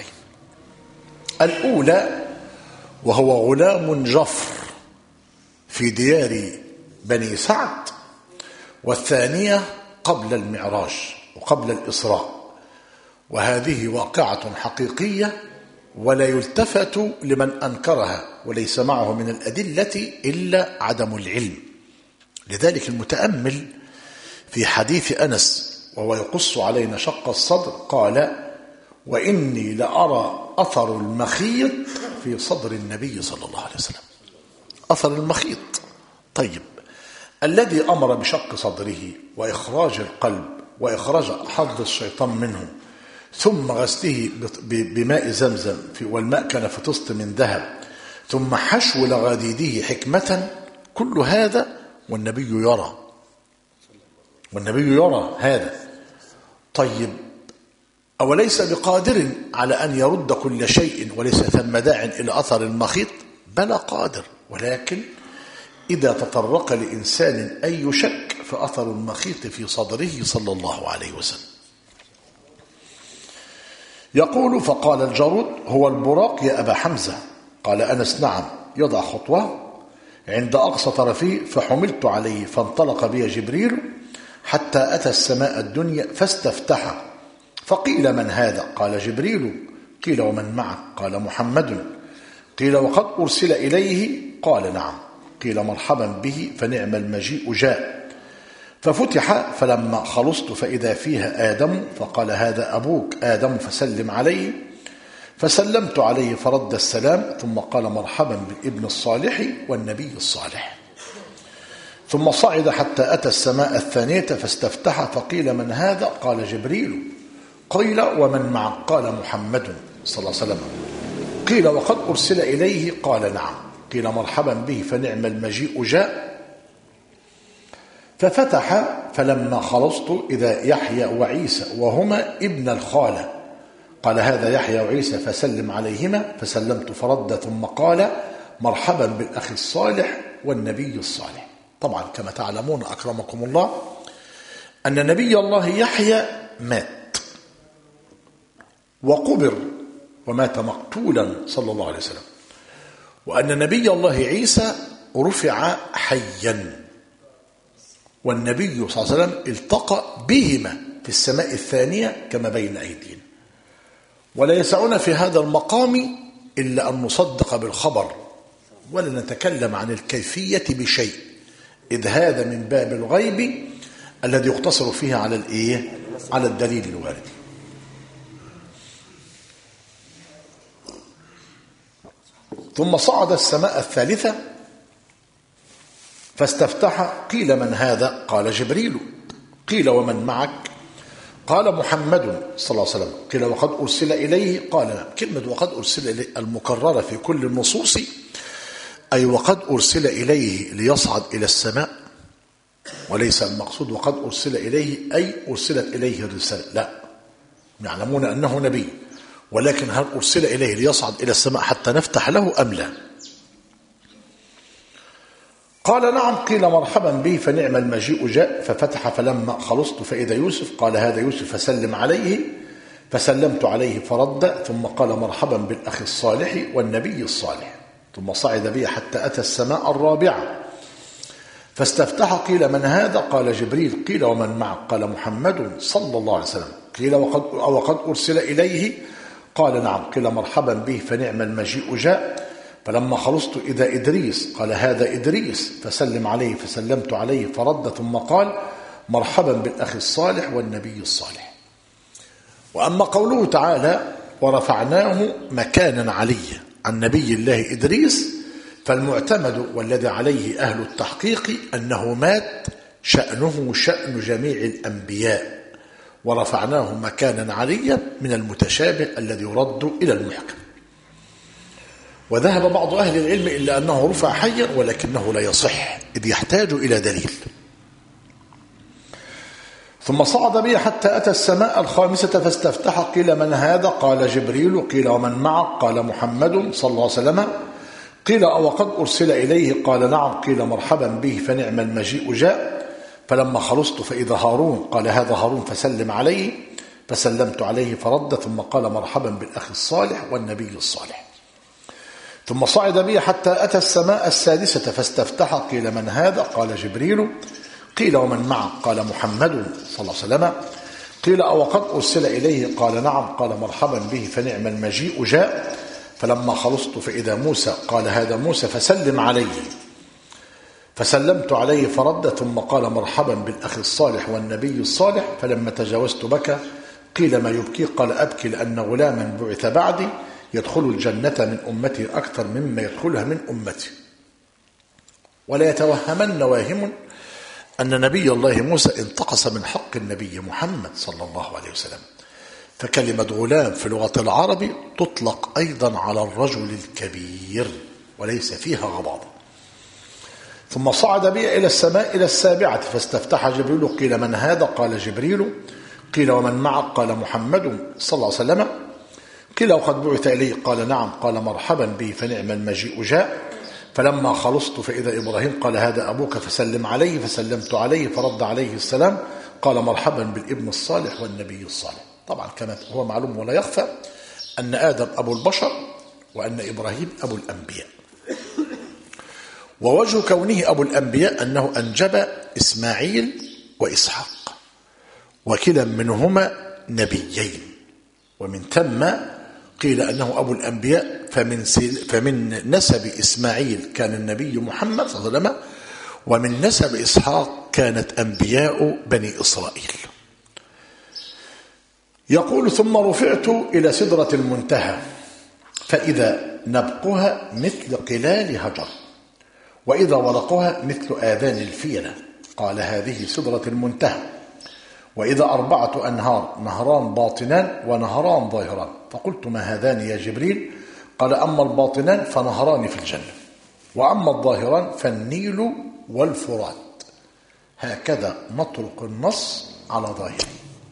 الأولى وهو غلام جفر في ديار بني سعد، والثانية قبل المعراج وقبل الإسراء. وهذه واقعة حقيقية ولا يلتفت لمن أنكرها، وليس معه من الأدلة إلا عدم العلم. لذلك المتأمل في حديث أنس وهو يقص علينا شق الصدر قال: وإني لأرى أثر المخيط في صدر النبي صلى الله عليه وسلم. أثر المخيط. طيب، الذي أمر بشق صدره وإخراج القلب وإخراج حظ الشيطان منه ثم غسله بماء زمزم والماء كان في طست من ذهب ثم حشو لغاديده حكمة، كل هذا والنبي يرى والنبي يرى هذا. طيب، أوليس بقادر على أن يرد كل شيء وليس ثم داع إلى أثر المخيط؟ بلى قادر، ولكن إذا تطرق لإنسان أي شك فأثر المخيط في صدره صلى الله عليه وسلم. يقول: فقال الجارود: هو البراق يا أبا حمزة؟ قال أنس: نعم. يضع خطوة عند أقصى طرفه فحملت عليه فانطلق بي جبريل حتى أتى السماء الدنيا فاستفتح، فقيل: من هذا؟ قال: جبريل. قيل: ومن معك؟ قال: محمد. قيل: وقد أرسل إليه؟ قال: نعم. قيل: مرحبا به، فنعم المجيء جاء. ففتح فلما خلصت فإذا فيها آدم، فقال: هذا أبوك آدم فسلم عليه. فسلمت عليه فرد السلام ثم قال: مرحبا بالابن الصالح والنبي الصالح. ثم صعد حتى أتى السماء الثانية فاستفتح فقيل من هذا؟ قال جبريل. قيل ومن معه؟ قال محمد صلى الله عليه وسلم. قيل وقد أرسل إليه؟ قال نعم. قيل مرحبا به فنعم المجيء جاء. ففتح فلما خلصت إذا يحيى وعيسى وهما ابن الخالة. قال هذا يحيى وعيسى فسلم عليهما. فسلمت فرد ثم قال مرحبا بالأخ الصالح والنبي الصالح. طبعا كما تعلمون أكرمكم الله أن نبي الله يحيى مات وقبر ومات مقتولا صلى الله عليه وسلم، وأن نبي الله عيسى رفع حيا، والنبي صلى الله عليه وسلم التقى بهما في السماء الثانية كما بين أيدينا. ولا يسعنا في هذا المقام إلا أن نصدق بالخبر ولا نتكلم عن الكيفية بشيء، إذ هذا من باب الغيب الذي يقتصر فيه على الإيه؟ على الدليل الوارد. ثم صعد السماء الثالثة فاستفتح. قيل من هذا؟ قال جبريل. قيل ومن معك؟ قال محمد صلى الله عليه وسلم. قيل وقد أرسل إليه؟ قال نعم. كلمة وقد أرسل إليه المكررة في كل النصوص أي وقد أرسل إليه ليصعد إلى السماء، وليس المقصود وقد أرسل إليه أي أرسلت إليه الرسالة، لا، يعلمون أنه نبي، ولكن هل أرسل إليه ليصعد إلى السماء حتى نفتح له أم لا؟ قال نعم. قيل مرحبا به فنعم المجيء جاء. ففتح فلما خلصت فإذا يوسف. قال هذا يوسف فسلم عليه. فسلمت عليه فرد ثم قال مرحبا بالأخ الصالح والنبي الصالح. ثم صعد بي حتى أتى السماء الرابعة فاستفتح. قيل من هذا؟ قال جبريل. قيل ومن معه؟ قال محمد صلى الله عليه وسلم. قيل وقد, وقد أرسل إليه؟ قال نعم. قيل مرحبا به فنعم المجيء جاء. فلما خلصت إذا إدريس. قال هذا إدريس فسلم عليه. فسلمت عليه فرد ثم قال مرحبا بالأخ الصالح والنبي الصالح. وأما قوله تعالى ورفعناه مكانا عليا عن نبي الله إدريس فالمعتمد والذي عليه أهل التحقيق أنه مات شأنه شأن جميع الأنبياء، ورفعناه مكانا عليا من المتشابه الذي يرد إلى المحكم. وذهب بعض أهل العلم إلا أنه رفع حيا ولكنه لا يصح إذ يحتاج إلى دليل. ثم صعد بي حتى أتى السماء الخامسة فاستفتح. قيل من هذا؟ قال جبريل. قيل ومن معه؟ قال محمد صلى الله عليه وسلم. قيل أوقد أرسل إليه؟ قال نعم. قيل مرحبا به فنعم المجيء جاء. فلما خلصت فإذا هارون. قال هذا هارون فسلم عليه. فسلمت عليه فرد ثم قال مرحبا بالأخ الصالح والنبي الصالح. ثم صعد بي حتى أتى السماء السادسة فاستفتح. قيل من هذا؟ قال جبريل. قيل ومن معه؟ قال محمد صلى الله عليه وسلم. قيل أوقد أرسل إليه؟ قال نعم. قال مرحبا به فنعم المجيء جاء. فلما خلصت فإذا موسى. قال هذا موسى فسلم عليه. فسلمت عليه فرد ثم قال مرحبا بالأخ الصالح والنبي الصالح. فلما تجاوزت بكى. قيل ما يبكي؟ قال أبكي لأن غلاما بعث بعدي يدخل الجنة من أمتي أكثر مما يدخلها من أمتي. ولا يتوهمن واهم أن نبي الله موسى انتقص من حق النبي محمد صلى الله عليه وسلم، فكلمة غلام في لغة العرب تطلق أيضا على الرجل الكبير وليس فيها غضاضة. ثم صعد بي إلى السماء إلى السابعة فاستفتح جبريل. قيل من هذا؟ قال جبريل. قيل ومن معه؟ قال محمد صلى الله عليه وسلم. قيل وقد بعث إليه؟ قال نعم. قال مرحبا به فنعم المجيء جاء. فلما خلصت فإذا إبراهيم. قال هذا أبوك فسلم عليه. فسلمت عليه فرد عليه السلام. قال مرحبا بالابن الصالح والنبي الصالح. طبعا كما هو معلوم ولا يخفى أن آدم أبو البشر وأن إبراهيم أبو الأنبياء، ووجه كونه أبو الأنبياء أنه أنجب إسماعيل وإسحاق، وكلا منهما نبيين، ومن ثم قيل أنه أبو الأنبياء فمن, فمن نسب إسماعيل كان النبي محمد صلى الله عليه وسلم، ومن نسب إسحاق كانت أنبياء بني إسرائيل. يقول ثم رفعت إلى سدرة المنتهى فإذا نبقها مثل قلال هجر وإذا ورقها مثل آذان الفيلة، قال هذه سدرة المنتهى. وإذا أربعة أنهار، نهران باطنان ونهران ظاهران. فقلت ما هذان يا جبريل؟ قال أما الباطنان فنهران في الجنة، وأما الظاهران فالنيل والفرات. هكذا نطرق النص على ظاهره،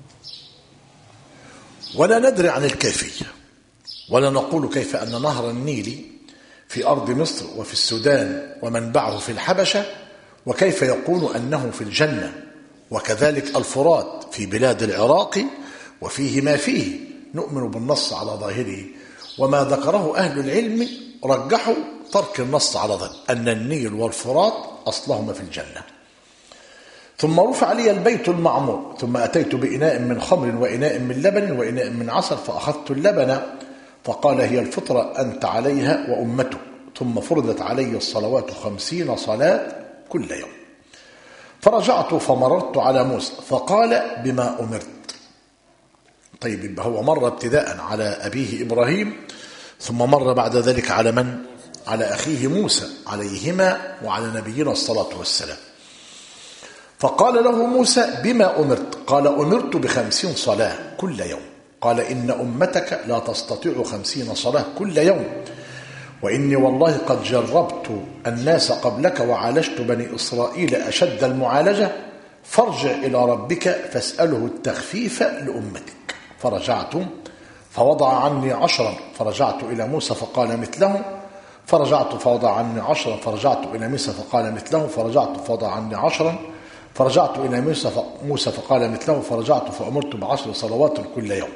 ولا ندري عن الكيفية، ولا نقول كيف أن نهر النيل في أرض مصر وفي السودان ومنبعه في الحبشة، وكيف يقول أنه في الجنة، وكذلك الفرات في بلاد العراق وفيه ما فيه. نؤمن بالنص على ظاهره، وما ذكره أهل العلم رجحوا ترك النص على ظاهره، أن النيل والفرات أصلهما في الجنة. ثم رفع لي البيت المعمور، ثم أتيت بإناء من خمر وإناء من لبن وإناء من عسل، فأخذت اللبن فقال هي الفطرة أنت عليها وأمتك. ثم فرضت علي الصلوات خمسين صلاة كل يوم. فرجعت فمررت على موسى فقال بما أمرت. طيب، يبقى هو مر ابتداء على أبيه إبراهيم، ثم مر بعد ذلك على من؟ على أخيه موسى عليهما وعلى نبينا الصلاة والسلام. فقال له موسى بما أمرت؟ قال أمرت بخمسين صلاة كل يوم. قال إن أمتك لا تستطيع خمسين صلاة كل يوم، وإني والله قد جربت الناس قبلك وعالجت بني إسرائيل أشد المعالجة، فارجع إلى ربك فاسأله التخفيف لأمتك. فرجعت فوضع عني عشرا، فرجعت إلى موسى فقال مثله، فرجعت فوضع عني عشرا، فرجعت إلى موسى فقال مثله، فرجعت فوضع عني عشرا، فرجعت إلى موسى فقال مثله، فرجعت فأمرت بعشر صلوات كل يوم.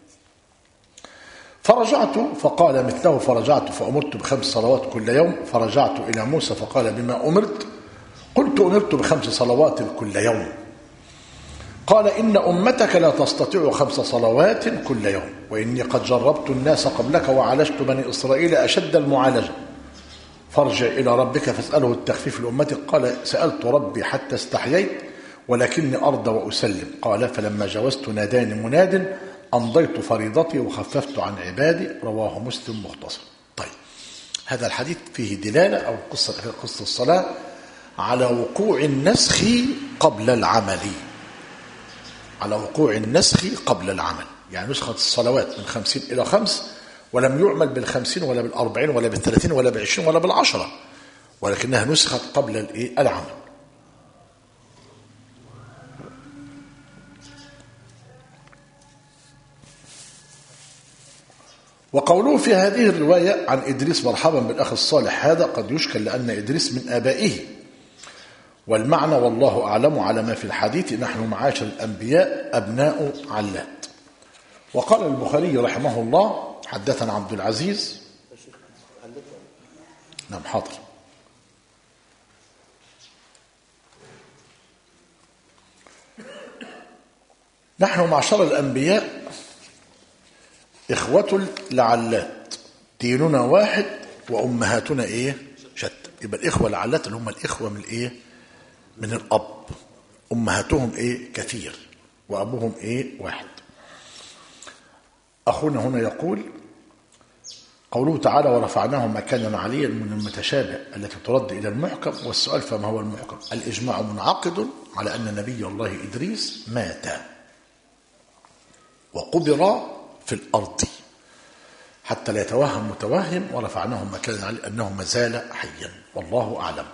فرجعت فقال مثله، فرجعت فأمرت بخمس صلوات كل يوم. فرجعت إلى موسى فقال بما أمرت؟ قلت أمرت بخمس صلوات كل يوم. قال إن أمتك لا تستطيع خمس صلوات كل يوم، وإني قد جربت الناس قبلك وعالجت بني إسرائيل أشد المعالجة، فارجع إلى ربك فاسأله التخفيف لأمتك. قال سألت ربي حتى استحييت، ولكني أرضى وأسلم. قال فلما جاوزت ناداني مناد أمضيت فريضتي وخففت عن عبادي. رواه مسلم مختصر. طيب، هذا الحديث فيه دلالة أو قصة قصة الصلاة على وقوع النسخ قبل العمل، على وقوع النسخ قبل العمل. يعني نسخة الصلوات من خمسين إلى خمس، ولم يعمل بالخمسين ولا بالأربعين ولا بالثلاثين ولا بعشرين ولا بالعشرة، ولكنها نسخت قبل العمل. وقوله في هذه الرواية عن إدريس مرحبا بالأخ الصالح، هذا قد يشكل لأن إدريس من آبائه، والمعنى والله أعلم على ما في الحديث نحن معاشر الأنبياء أبناء علات. وقال البخاري رحمه الله حدثنا عبد العزيز. نعم حاضر. نحن معشر الأنبياء إخوة لعلات، ديننا واحد وأمهاتنا إيه شتى. يبقى الإخوة لعلات اللي هم الإخوة من إيه من الأب، أمهاتهم إيه كثير وأبوهم إيه واحد. أخونا هنا يقول قوله تعالى ورفعناه مكانا عليا من المتشابه التي ترد إلى المحكم. والسؤال فما هو المحكم؟ الإجماع منعقد على أن نبي الله إدريس مات وقبر في الأرض حتى لا يتوهم متوهم، ورفعناه مكانا عليا أنه ما زال حيا، والله أعلم.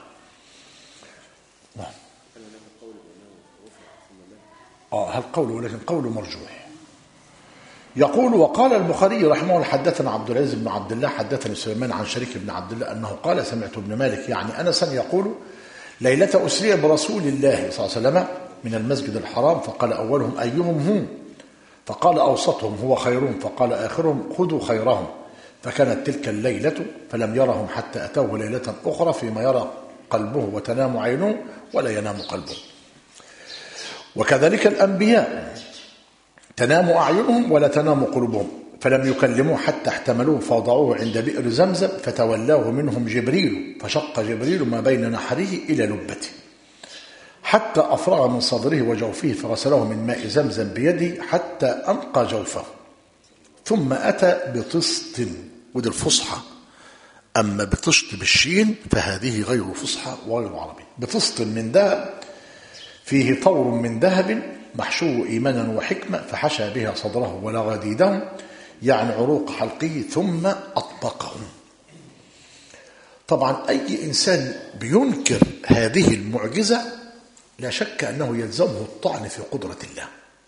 آه هل قوله، ولكن قوله مرجوح. يقول وقال البخاري رحمه الله حدثنا عبد العزيز بن عبد الله حدثني سليمان عن شريك بن عبد الله أنه قال سمعت ابن مالك يعني أنسا يقول ليلة أسري برسول الله صلى الله عليه وسلم من المسجد الحرام، فقال أولهم أيهم هم؟ فقال أوسطهم هو خيرهم، فقال آخرهم خذوا خيرهم. فكانت تلك الليلة فلم يرهم حتى أتوه ليلة أخرى فيما يرى قلبه وتنام عينه ولا ينام قلبه. وكذلك الأنبياء تنام أعينهم ولا تنام قلوبهم، فلم يكلموه حتى احتملوه فوضعوه عند بئر زمزم فتولاه منهم جبريل، فشق جبريل ما بين نحره إلى لبته حتى أفرغ من صدره وجوفه، فغسله من ماء زمزم بيده حتى أنقى جوفه، ثم أتى بطست، ودي الفصحى أما بطشت بالشين فهذه غير فصحى وغير عربي. بطشت من ذهب فيه طور من ذهب محشو إيمانا وحكمة فحشى بها صدره ولا غديده، يعني عروق حلقه ثم أطبقه. طبعا أي إنسان بينكر هذه المعجزة لا شك أنه يلزمه الطعن في قدرة الله،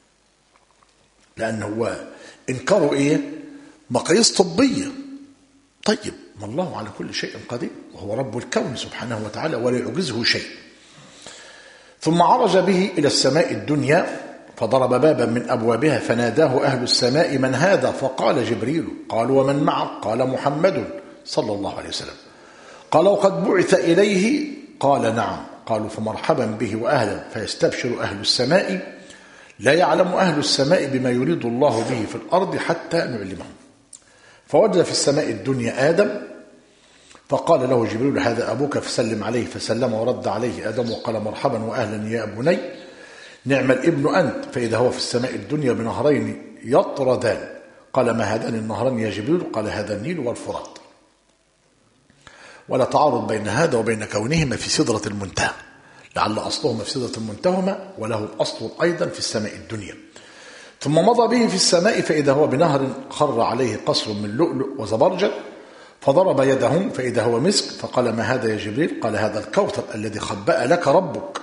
لأنه هو إنكاره إيه؟ مقاييس طبية. طيب ما الله على كل شيء قدير وهو رب الكون سبحانه وتعالى ولا يعجزه شيء. ثم عرج به إلى السماء الدنيا فضرب بابا من أبوابها فناداه أهل السماء من هذا؟ فقال جبريل. قالوا ومن معك؟ قال محمد صلى الله عليه وسلم. قالوا قد بعث إليه؟ قال نعم. قالوا فمرحبا به وأهلا. فيستبشر أهل السماء لا يعلم أهل السماء بما يريد الله به في الأرض حتى نعلمهم. فوجد في السماء الدنيا آدم فقال له جبريل هذا أبوك فسلم عليه، فسلم ورد عليه آدم وقال مرحبا وأهلا يا بني نعم الابن أنت. فإذا هو في السماء الدنيا بنهرين يطردان. قال ما هذان النهران يا جبريل؟ قال هذا النيل والفرات. ولا تعارض بين هذا وبين كونهما في سدرة المنتهى، لعل أصلهما في سدرة المنتهى وله أصل أيضا في السماء الدنيا. ثم مضى به في السماء فإذا هو بنهر خر عليه قصر من لؤلؤ وزبرجد، فضرب يدهم فإذا هو مسك. فقال ما هذا يا جبريل؟ قال هذا الكوثر الذي خبأ لك ربك.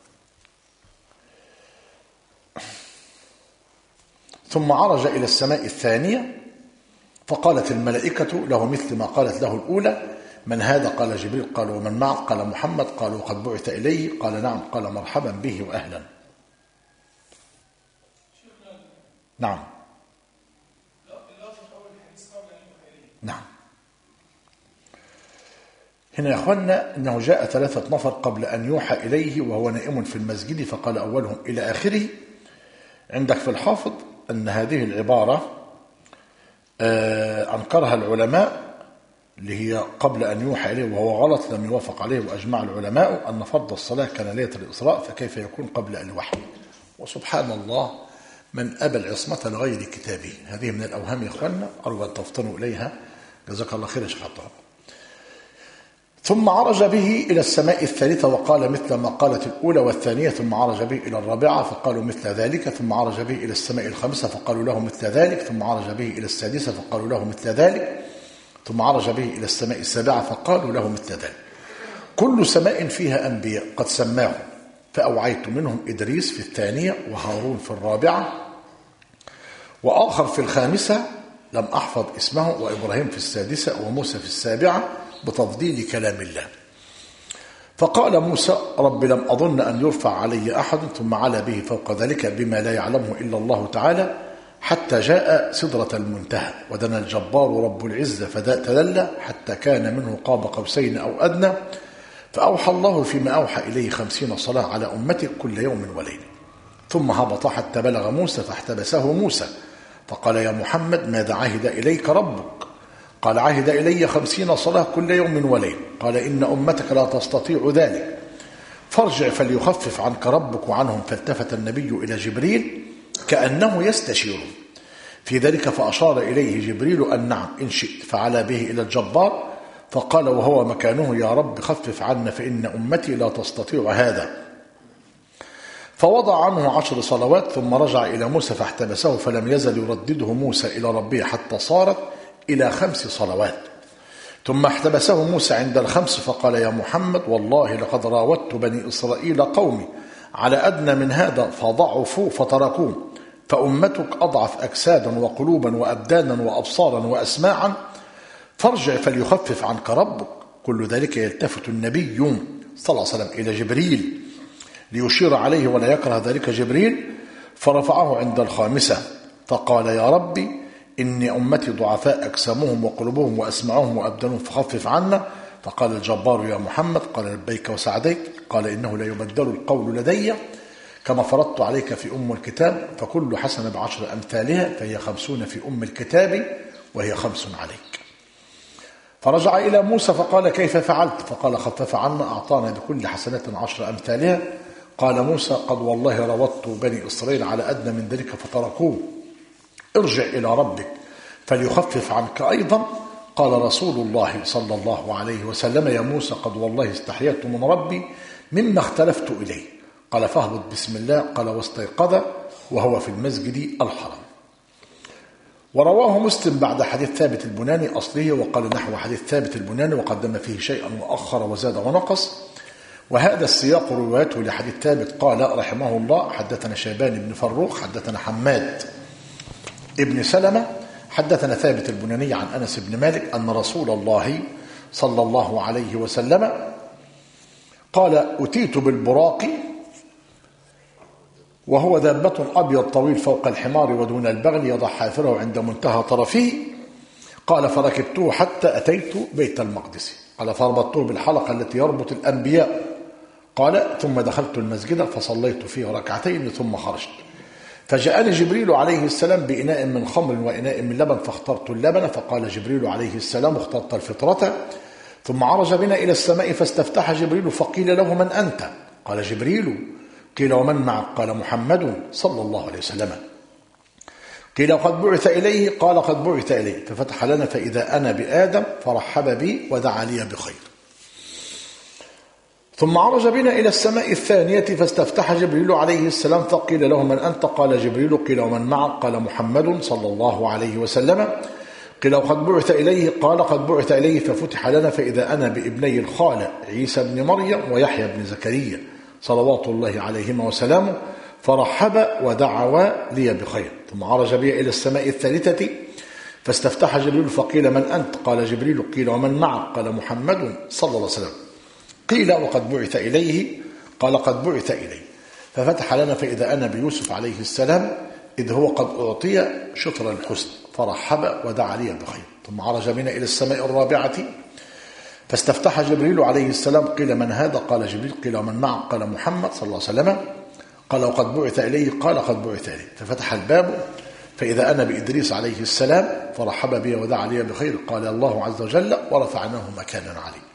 ثم عرج إلى السماء الثانية فقالت الملائكة له مثل ما قالت له الأولى من هذا؟ قال جبريل. قالوا ومن معك؟ قال محمد. قالوا قد بعث إليه؟ قال نعم. قال مرحبا به وأهلا. نعم نعم. هنا يا أخوانا أنه جاء ثلاثة نفر قبل أن يوحى إليه وهو نائم في المسجد فقال أولهم إلى آخره. عندك في الحافظ أن هذه العبارة آه أنكرها العلماء اللي هي قبل أن يوحى إليه وهو غلط لم يوافق عليه، وأجمع العلماء أن فرض الصلاة كان ليلة الإسراء فكيف يكون قبل الوحي؟ وسبحان الله من أبى العصمة لغير كتابه. هذه من الأوهام يا إخوانا أرجو أن تفطنوا إليها. جزاك الله خير يا شيخ عطار. ثم عرج به إلى السماء الثالثة وقال مثل ما قالت الأولى والثانية. ثم عرج به إلى الرابعة فقالوا مثل ذلك. ثم عرج به إلى السماء الخامسة فقالوا له مثل ذلك. ثم عرج به إلى السادسة فقالوا له مثل ذلك. ثم عرج به إلى السماء السابعة فقالوا له مثل ذلك. كل سماء فيها أنبياء قد سماهم فأوعيت منهم إدريس في الثانية وهارون في الرابعة وآخر في الخامسة لم أحفظ اسمه وإبراهيم في السادسة وموسى في السابعة بتفضيل كلام الله. فقال موسى رب لم أظن أن يرفع علي أحد. ثم علا به فوق ذلك بما لا يعلمه إلا الله تعالى حتى جاء سدرة المنتهى ودنا الجبار رب العزة فتدلى حتى كان منه قاب قوسين أو أدنى. فأوحى الله فيما أوحى إليه خمسين صلاة على أمته كل يوم وليلة. ثم هبط حتى بلغ موسى فاحتبسه موسى فقال يا محمد ماذا عهد إليك ربك؟ قال عهد إلي خمسين صلاة كل يوم وليلة. قال إن أمتك لا تستطيع ذلك فارجع فليخفف عنك ربك وعنهم. فالتفت النبي إلى جبريل كأنه يستشير في ذلك فأشار إليه جبريل أن نعم إن شئت. فعلا به إلى الجبار فقال وهو مكانه يا رب خفف عنا فإن أمتي لا تستطيع هذا. فوضع عنه عشر صلوات. ثم رجع إلى موسى فاحتبسه فلم يزل يردده موسى إلى ربه حتى صارت إلى خمس صلوات. ثم احتبسه موسى عند الخمس فقال يا محمد والله لقد راودت بني إسرائيل قومي على أدنى من هذا فضعفوا فتركوه فأمتك أضعف أجسادا وقلوبا وأبدانا وأبصارا وأسماعا فارجع فليخفف عنك ربك. كل ذلك يلتفت النبي صلى الله عليه وسلم إلى جبريل ليشير عليه ولا يكره ذلك جبريل. فرفعه عند الخامسة فقال يا ربي إني أمتي ضعفاء أجسامهم وقلوبهم وأسمعهم وأبدانهم فخفف عنا. فقال الجبار يا محمد قال لبيك وسعديك. قال إنه لا يبدل القول لدي كما فرضت عليك في أم الكتاب فكل حسنة بعشر أمثالها فهي خمسون في أم الكتاب وهي خمس عليك. فرجع إلى موسى فقال كيف فعلت؟ فقال خفف عنا أعطانا بكل حسنة عشر أمثالها. قال موسى قد والله روضت بني إسرائيل على أدنى من ذلك فتركوه ارجع إلى ربك فليخفف عنك أيضا. قال رسول الله صلى الله عليه وسلم: يا موسى قد والله استحييت من ربي مما اختلفت إليه. قال: فاهبط بسم الله. قال: واستيقظ وهو في المسجد الحرام. ورواه مسلم بعد حديث ثابت البناني أصله، وقال نحو حديث ثابت البناني وقدم فيه شيئا وأخر وزاد ونقص. وهذا السياق روايته لحديث ثابت. قال رحمه الله: حدثنا شيبان بن فروخ حدثنا حماد ابن سلمة حدثنا ثابت البناني عن أنس بن مالك أن رسول الله صلى الله عليه وسلم قال: أتيت بالبراق وهو دابة أبيض طويل فوق الحمار ودون البغل يضع حافره عند منتهى طرفه. قال: فركبته حتى أتيت بيت المقدس. قال: فربطته بالحلقة التي يربط الأنبياء. قال: ثم دخلت المسجد فصليت فيه ركعتين ثم خرجت، فجاءني جبريل عليه السلام بإناء من خمر وإناء من لبن، فاخترت اللبن. فقال جبريل عليه السلام: اخترت الفطرة. ثم عرج بنا إلى السماء فاستفتح جبريل فقيل له: من أنت؟ قال: جبريل. قيل: ومن معك؟ قال: محمد صلى الله عليه وسلم. قيل: وقد بعث إليه؟ قال: قد بعث إليه. ففتح لنا فإذا أنا بآدم فرحب بي ودعا لي بخير. ثم عرج بنا إلى السماء الثانية فاستفتح جبريل عليه السلام فقيل له: من أنت؟ قال: جبريل. قيل: ومن معك؟ قال: محمد صلى الله عليه وسلم. قيل: وقد بعث إليه؟ قال: قد بعث إليه. ففتح لنا فإذا أنا بابني الخالة عيسى بن مريم ويحيى بن زكريا صلوات الله عليهما وسلامه، فرحب ودعوا لي بخير. ثم عرج بي إلى السماء الثالثة فاستفتح جبريل فقيل: من أنت؟ قال: جبريل. قيل: ومن معك؟ قال: محمد صلى الله عليه وسلم. قيل: وقد بعث إليه؟ قال: قد بعث إليه. ففتح لنا فإذا أنا بيوسف عليه السلام إذ هو قد أعطي شطر الحسن، فرحب ودعا لي بخير. ثم عرج بنا إلى السماء الرابعة فاستفتح جبريل عليه السلام. قيل: من هذا؟ قال: جبريل. قيل: ومن معك؟ قال: محمد صلى الله عليه وسلم. قال: وقد بعث إليه؟ قال: قد بعث إليه. ففتح الباب فإذا أنا بإدريس عليه السلام فرحب بي ودعا لي بخير. قال الله عز وجل: ورفعناه مكانا عليه.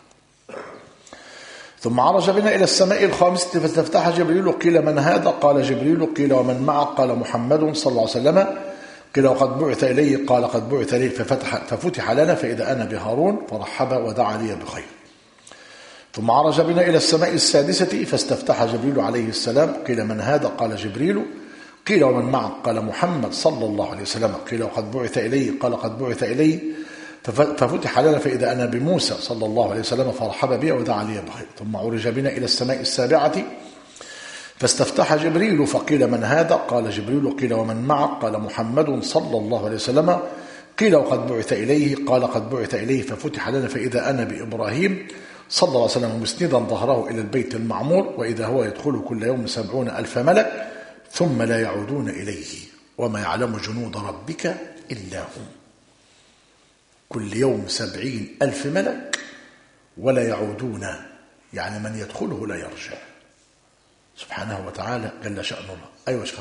ثم عرج بنا إلى السماء الخامسة فاستفتح جبريل. قيل: من هذا؟ قال: جبريل. قيل: ومن معك؟ قال: محمد صلى الله عليه وسلم. قيل: وقد بعث إليه؟ قال: قد بعث إليه. ففتح, ففتح لنا فإذا أنا بهارون فرحب ودعا لي بخير. ثم عرج بنا إلى السماء السادسة فاستفتح جبريل عليه السلام. قيل: من هذا؟ قال: جبريل. قيل: ومن معك؟ قال: محمد صلى الله عليه وسلم. قيل: وقد بعث إليه؟ قال: قد بعث إليه. ففتح لنا فإذا أنا بموسى صلى الله عليه وسلم فرحب بي ودعا لي بخير. ثم عرج بنا إلى السماء السابعة فاستفتح جبريل فقيل: من هذا؟ قال: جبريل. قيل: ومن معك؟ قال: محمد صلى الله عليه وسلم. قيل: وقد بعث إليه؟ قال: قد بعث إليه. ففتح لنا فإذا أنا بإبراهيم صلى الله عليه وسلم مسندا ظهره إلى البيت المعمور، وإذا هو يدخل كل يوم سبعون ألف ملك ثم لا يعودون إليه، وما يعلم جنود ربك إلا هم. كل يوم سبعين ألف ملك ولا يعودون، يعني من يدخله لا يرجع، سبحانه وتعالى جل شأن الله. أيوة شكرا.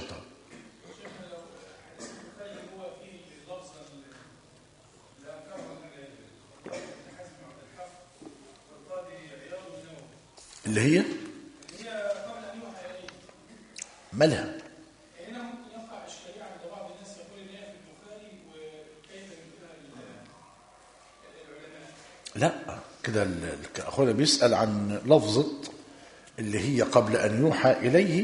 اللي هي مالها؟ هنا ممكن يقع الشريعة عند بعض الناس يقول ان هي في البخاري وكيف ينكرها العلماء. لا كده اخونا بيسأل عن لفظة اللي هي قبل أن يوحى إليه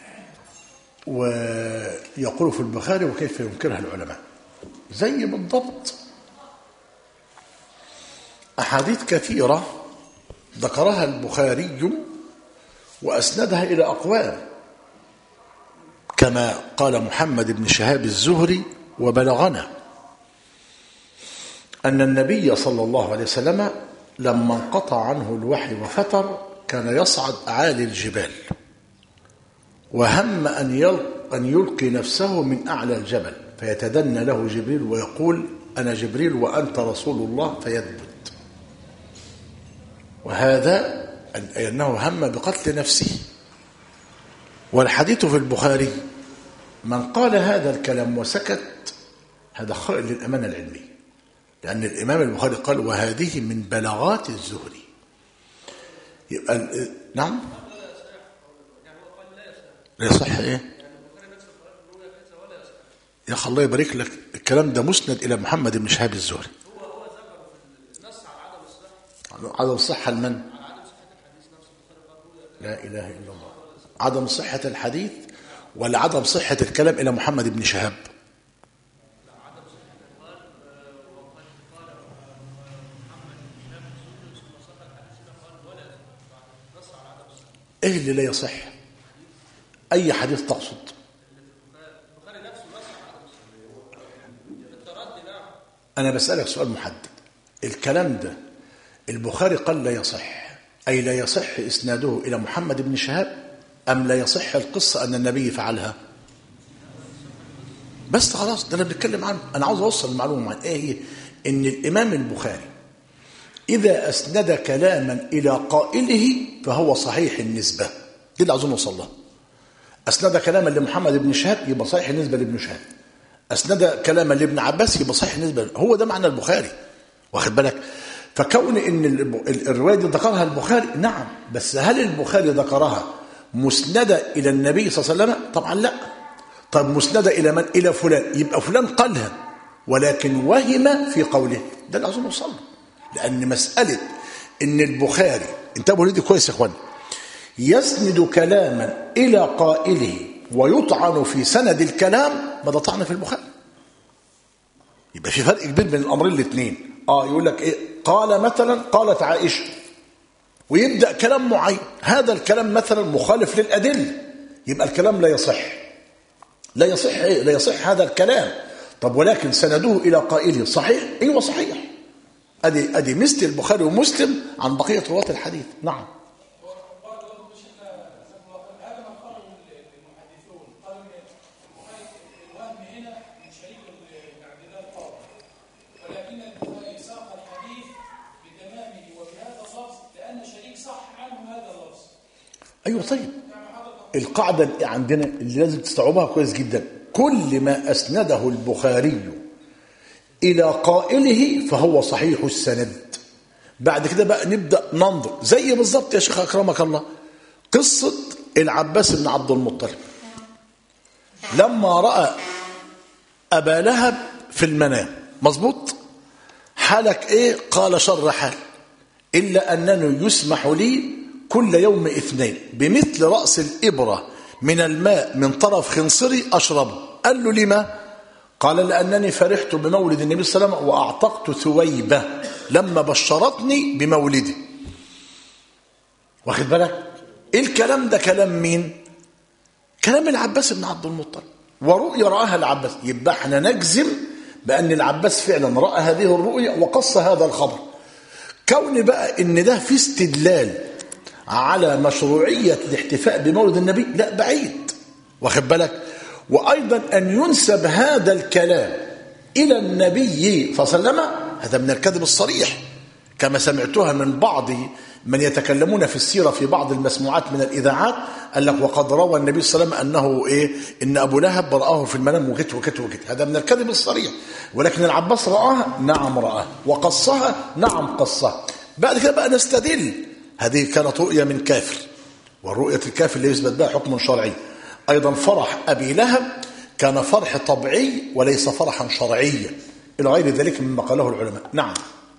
ويقول في البخاري وكيف ينكرها العلماء. زي بالضبط أحاديث كثيرة ذكرها البخاري وأسندها إلى أقوال، كما قال محمد بن شهاب الزهري: وبلغنا أن النبي صلى الله عليه وسلم لما انقطع عنه الوحي وفتر كان يصعد أعالي الجبال، وهم أن يلقي نفسه من أعلى الجبل فيتدنى له جبريل ويقول: أنا جبريل وأنت رسول الله، فيثبت. وهذا أنه هم بقتل نفسه. والحديث في البخاري من قال هذا الكلام وسكت هذا خائن للأمانة العلمية، لأن الإمام البخاري قال: وهذه من بلاغات الزهري. يبقى نعم لا يصح. إيه يا أخي الله يبارك لك، الكلام ده مسند إلى محمد بن شهاب الزهري. عدم الصحة لمن؟ لا إله إلا الله. عدم صحة الحديث ولا عدم صحة الكلام إلى محمد بن شهاب؟ إيه اللي لا يصح؟ أي حديث تقصد؟ أنا بسألك سؤال محدد. الكلام ده البخاري قال لا يصح، أي لا يصح إسناده إلى محمد بن شهاب، أم لا يصح القصة أن النبي فعلها؟ بس خلاص، ده أنا بنتكلم عنه. أنا عاوز أوصل المعلومة عن إيه هي؟ إن الإمام البخاري إذا أسند كلاما إلى قائله فهو صحيح النسبة. دي اللي عاوزين نوصل لها. أسند كلاما لمحمد بن شهاب يبقى صحيح النسبة لابن شهاب. أسند كلاما لابن عباس يبقى صحيح النسبة. هو ده معنى البخاري، واخد بالك؟ فكون إن الرواية دي ذكرها البخاري، نعم، بس هل البخاري ذكرها مسندة إلى النبي صلى الله عليه وسلم؟ طبعا لا. طب مسندة إلى من؟ إلى فلان، يبقى فلان قالها ولكن وهم في قوله. ده اللي عاوزين نوصل له. لأن مسألة إن البخاري، انتبهوا لدي كويس يا إخوان، يسند كلاما إلى قائله ويطعن في سند الكلام، ما ده طعن في البخاري. يبقى في فرق كبير بين الأمرين الاثنين. آه يقول لك إيه؟ قال مثلا قالت عائشة، ويبدأ كلام معين، هذا الكلام مثلا مخالف للأدلة، يبقى الكلام لا يصح. لا يصح إيه؟ لا يصح هذا الكلام. طب ولكن سندوه إلى قائله صحيح؟ أيوة صحيح. أدي أدي مثل البخاري ومسلم عن بقية رواة الحديث. نعم. أيوة طيب. القاعدة عندنا اللي لازم تستوعبها كويس جدا، كل ما أسنده البخاري إلى قائله فهو صحيح السند. بعد كده بقى نبدأ ننظر، زي بالضبط يا شيخ أكرمك الله قصة العباس بن عبد المطلب لما رأى أبا لهب في المنام، مظبوط؟ حالك إيه؟ قال شر حال، إلا أنني يسمح لي كل يوم اثنين بمثل رأس الإبرة من الماء من طرف خنصري أشربه. قال له لما؟ قال لأنني فرحت بمولد النبي صلى الله عليه وسلم وأعتقت ثويبة لما بشرتني بمولدي. واخد بالك؟ الكلام ده كلام مين؟ كلام العباس بن عبد المطلب، ورؤيا رآها العباس. يبقى احنا نجزم بأن العباس فعلا رأى هذه الرؤيا وقص هذا الخبر. كون بقى ان ده في استدلال على مشروعية الاحتفاء بمولد النبي، لا بعيد، واخد بالك؟ وأيضا أن ينسب هذا الكلام إلى النبي صلى الله عليه وسلم هذا من الكذب الصريح، كما سمعتها من بعض من يتكلمون في السيرة في بعض المسموعات من الإذاعات. قال لك وقد روى النبي صلى الله عليه وسلم أنه إيه؟ إن أبو لهب رآه في المنام وكت وكت وكت. هذا من الكذب الصريح. ولكن العباس رآها، نعم رآها، وقصها، نعم قصها. بعد كده بقى نستدل، هذه كانت رؤية من كافر، والرؤية الكافر اللي يثبت بها حكم شرعي. أيضا فرح أبي لهب كان فرح طبيعي وليس فرحا شرعيا، إلى غير ذلك مما قاله العلماء. نعم.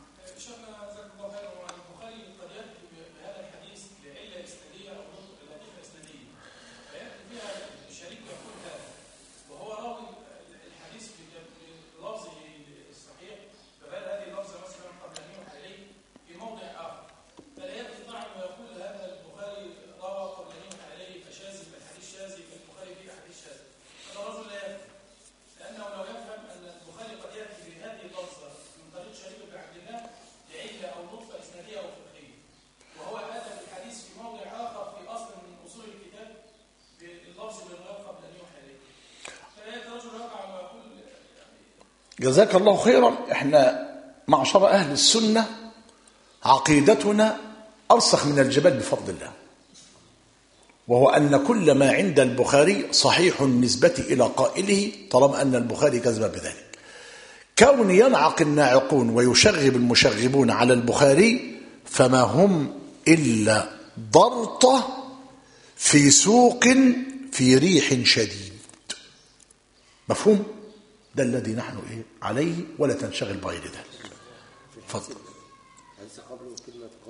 جزاك الله خيرا. احنا معشر أهل السنة عقيدتنا أرسخ من الجبال بفضل الله، وهو أن كل ما عند البخاري صحيح النسبة إلى قائله طالما أن البخاري كذب بذلك. كون ينعق الناعقون ويشغب المشغبون على البخاري فما هم إلا ضرطة في سوق في ريح شديد. مفهوم؟ ده الذي نحن إيه عليه، ولا تنشغل بغير ذلك. فضل.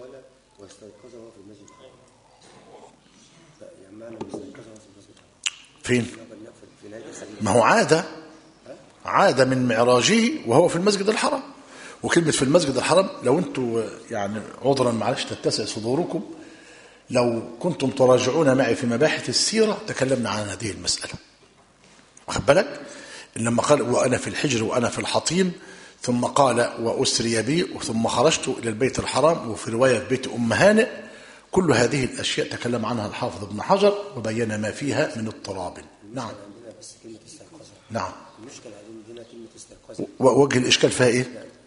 واستيقظ وهو في المسجد الحرام. يعني معنى واستيقظ وهو في المسجد الحرام فين؟ في نهاية الحديث. ما هو عادة عادة من معراجه وهو في المسجد الحرام. وكلمة في المسجد الحرام لو انتوا يعني عذرا معلش تتسع صدوركم، لو كنتم تراجعون معي في مباحث السيرة تكلمنا عن هذه المسألة. واخد بالك؟ لما قال وأنا في الحجر وأنا في الحطيم، ثم قال وأسري بي ثم خرجت إلى البيت الحرام، وفي رواية بيت أم هانئ. كل هذه الأشياء تكلم عنها الحافظ ابن حجر وبين ما فيها من اضطراب. نعم نعم. المشكلة عندنا كلمة استيقاظ. ووجه الإشكال فيها إيه؟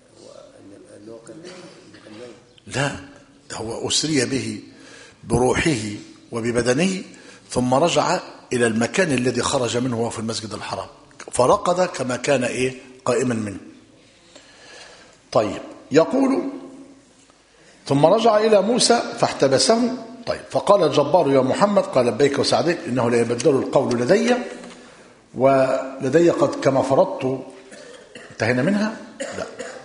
لا، هو أسري به بروحه وببدنه ثم رجع إلى المكان الذي خرج منه وهو في المسجد الحرام، فرقد كما كان إيه قائما منه. طيب، يقول ثم رجع إلى موسى فاحتبسه. طيب، فقال الجبار يا محمد قال لبيك وسعديك إنه لا يبدل القول لدي ولدي قد كما فرضت. انتهينا منها؟ لا.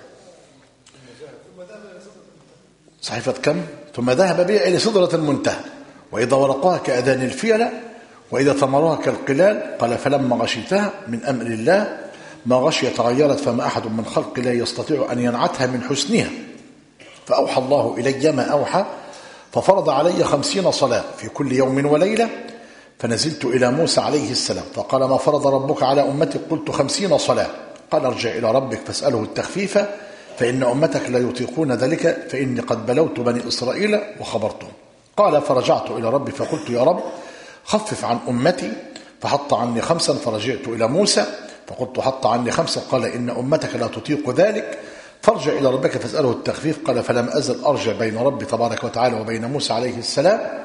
صحيفة كم؟ ثم ذهب بي إلى سدرة المنتهى وإذا ورقها كأذان الفيلة وإذا ثمرها كالقلال. قال فلما غشيتها من أمر الله ما غشي تغيرت، فما أحد من خلق لا يستطيع أن ينعتها من حسنها. فأوحى الله إلي ما أوحى ففرض علي خمسين صلاة في كل يوم وليلة. فنزلت إلى موسى عليه السلام فقال ما فرض ربك على أمتي؟ قلت خمسين صلاة. قال ارجع إلى ربك فاسأله التخفيف فإن أمتك لا يطيقون ذلك فإني قد بلوت بني إسرائيل وخبرتهم. قال فرجعت إلى ربي فقلت يا رب خفف عن أمتي فحط عني خمسا. فرجعت إلى موسى فقلت حط عني خمسا. قال إن أمتك لا تطيق ذلك فارجع إلى ربك فاسأله التخفيف. قال فلم أزل أرجع بين ربي تبارك وتعالى وبين موسى عليه السلام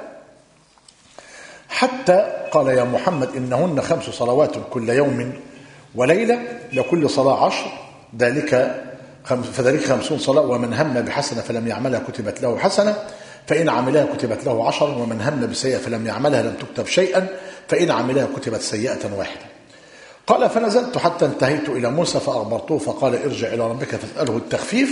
حتى قال يا محمد إنهن خمس صلوات كل يوم وليلة لكل صلاة عشر ذلك فذلك خمسون صلاة. ومن هم بحسنة فلم يعملها كتبت له حسنة فإن عملها كتبت له عشر. ومن هم بسيئة فلم يعملها لم تكتب شيئا فإن عملها كتبت سيئة واحدة. قال فنزلت حتى انتهيت إلى موسى فأخبرته فقال ارجع إلى ربك فاسأله التخفيف.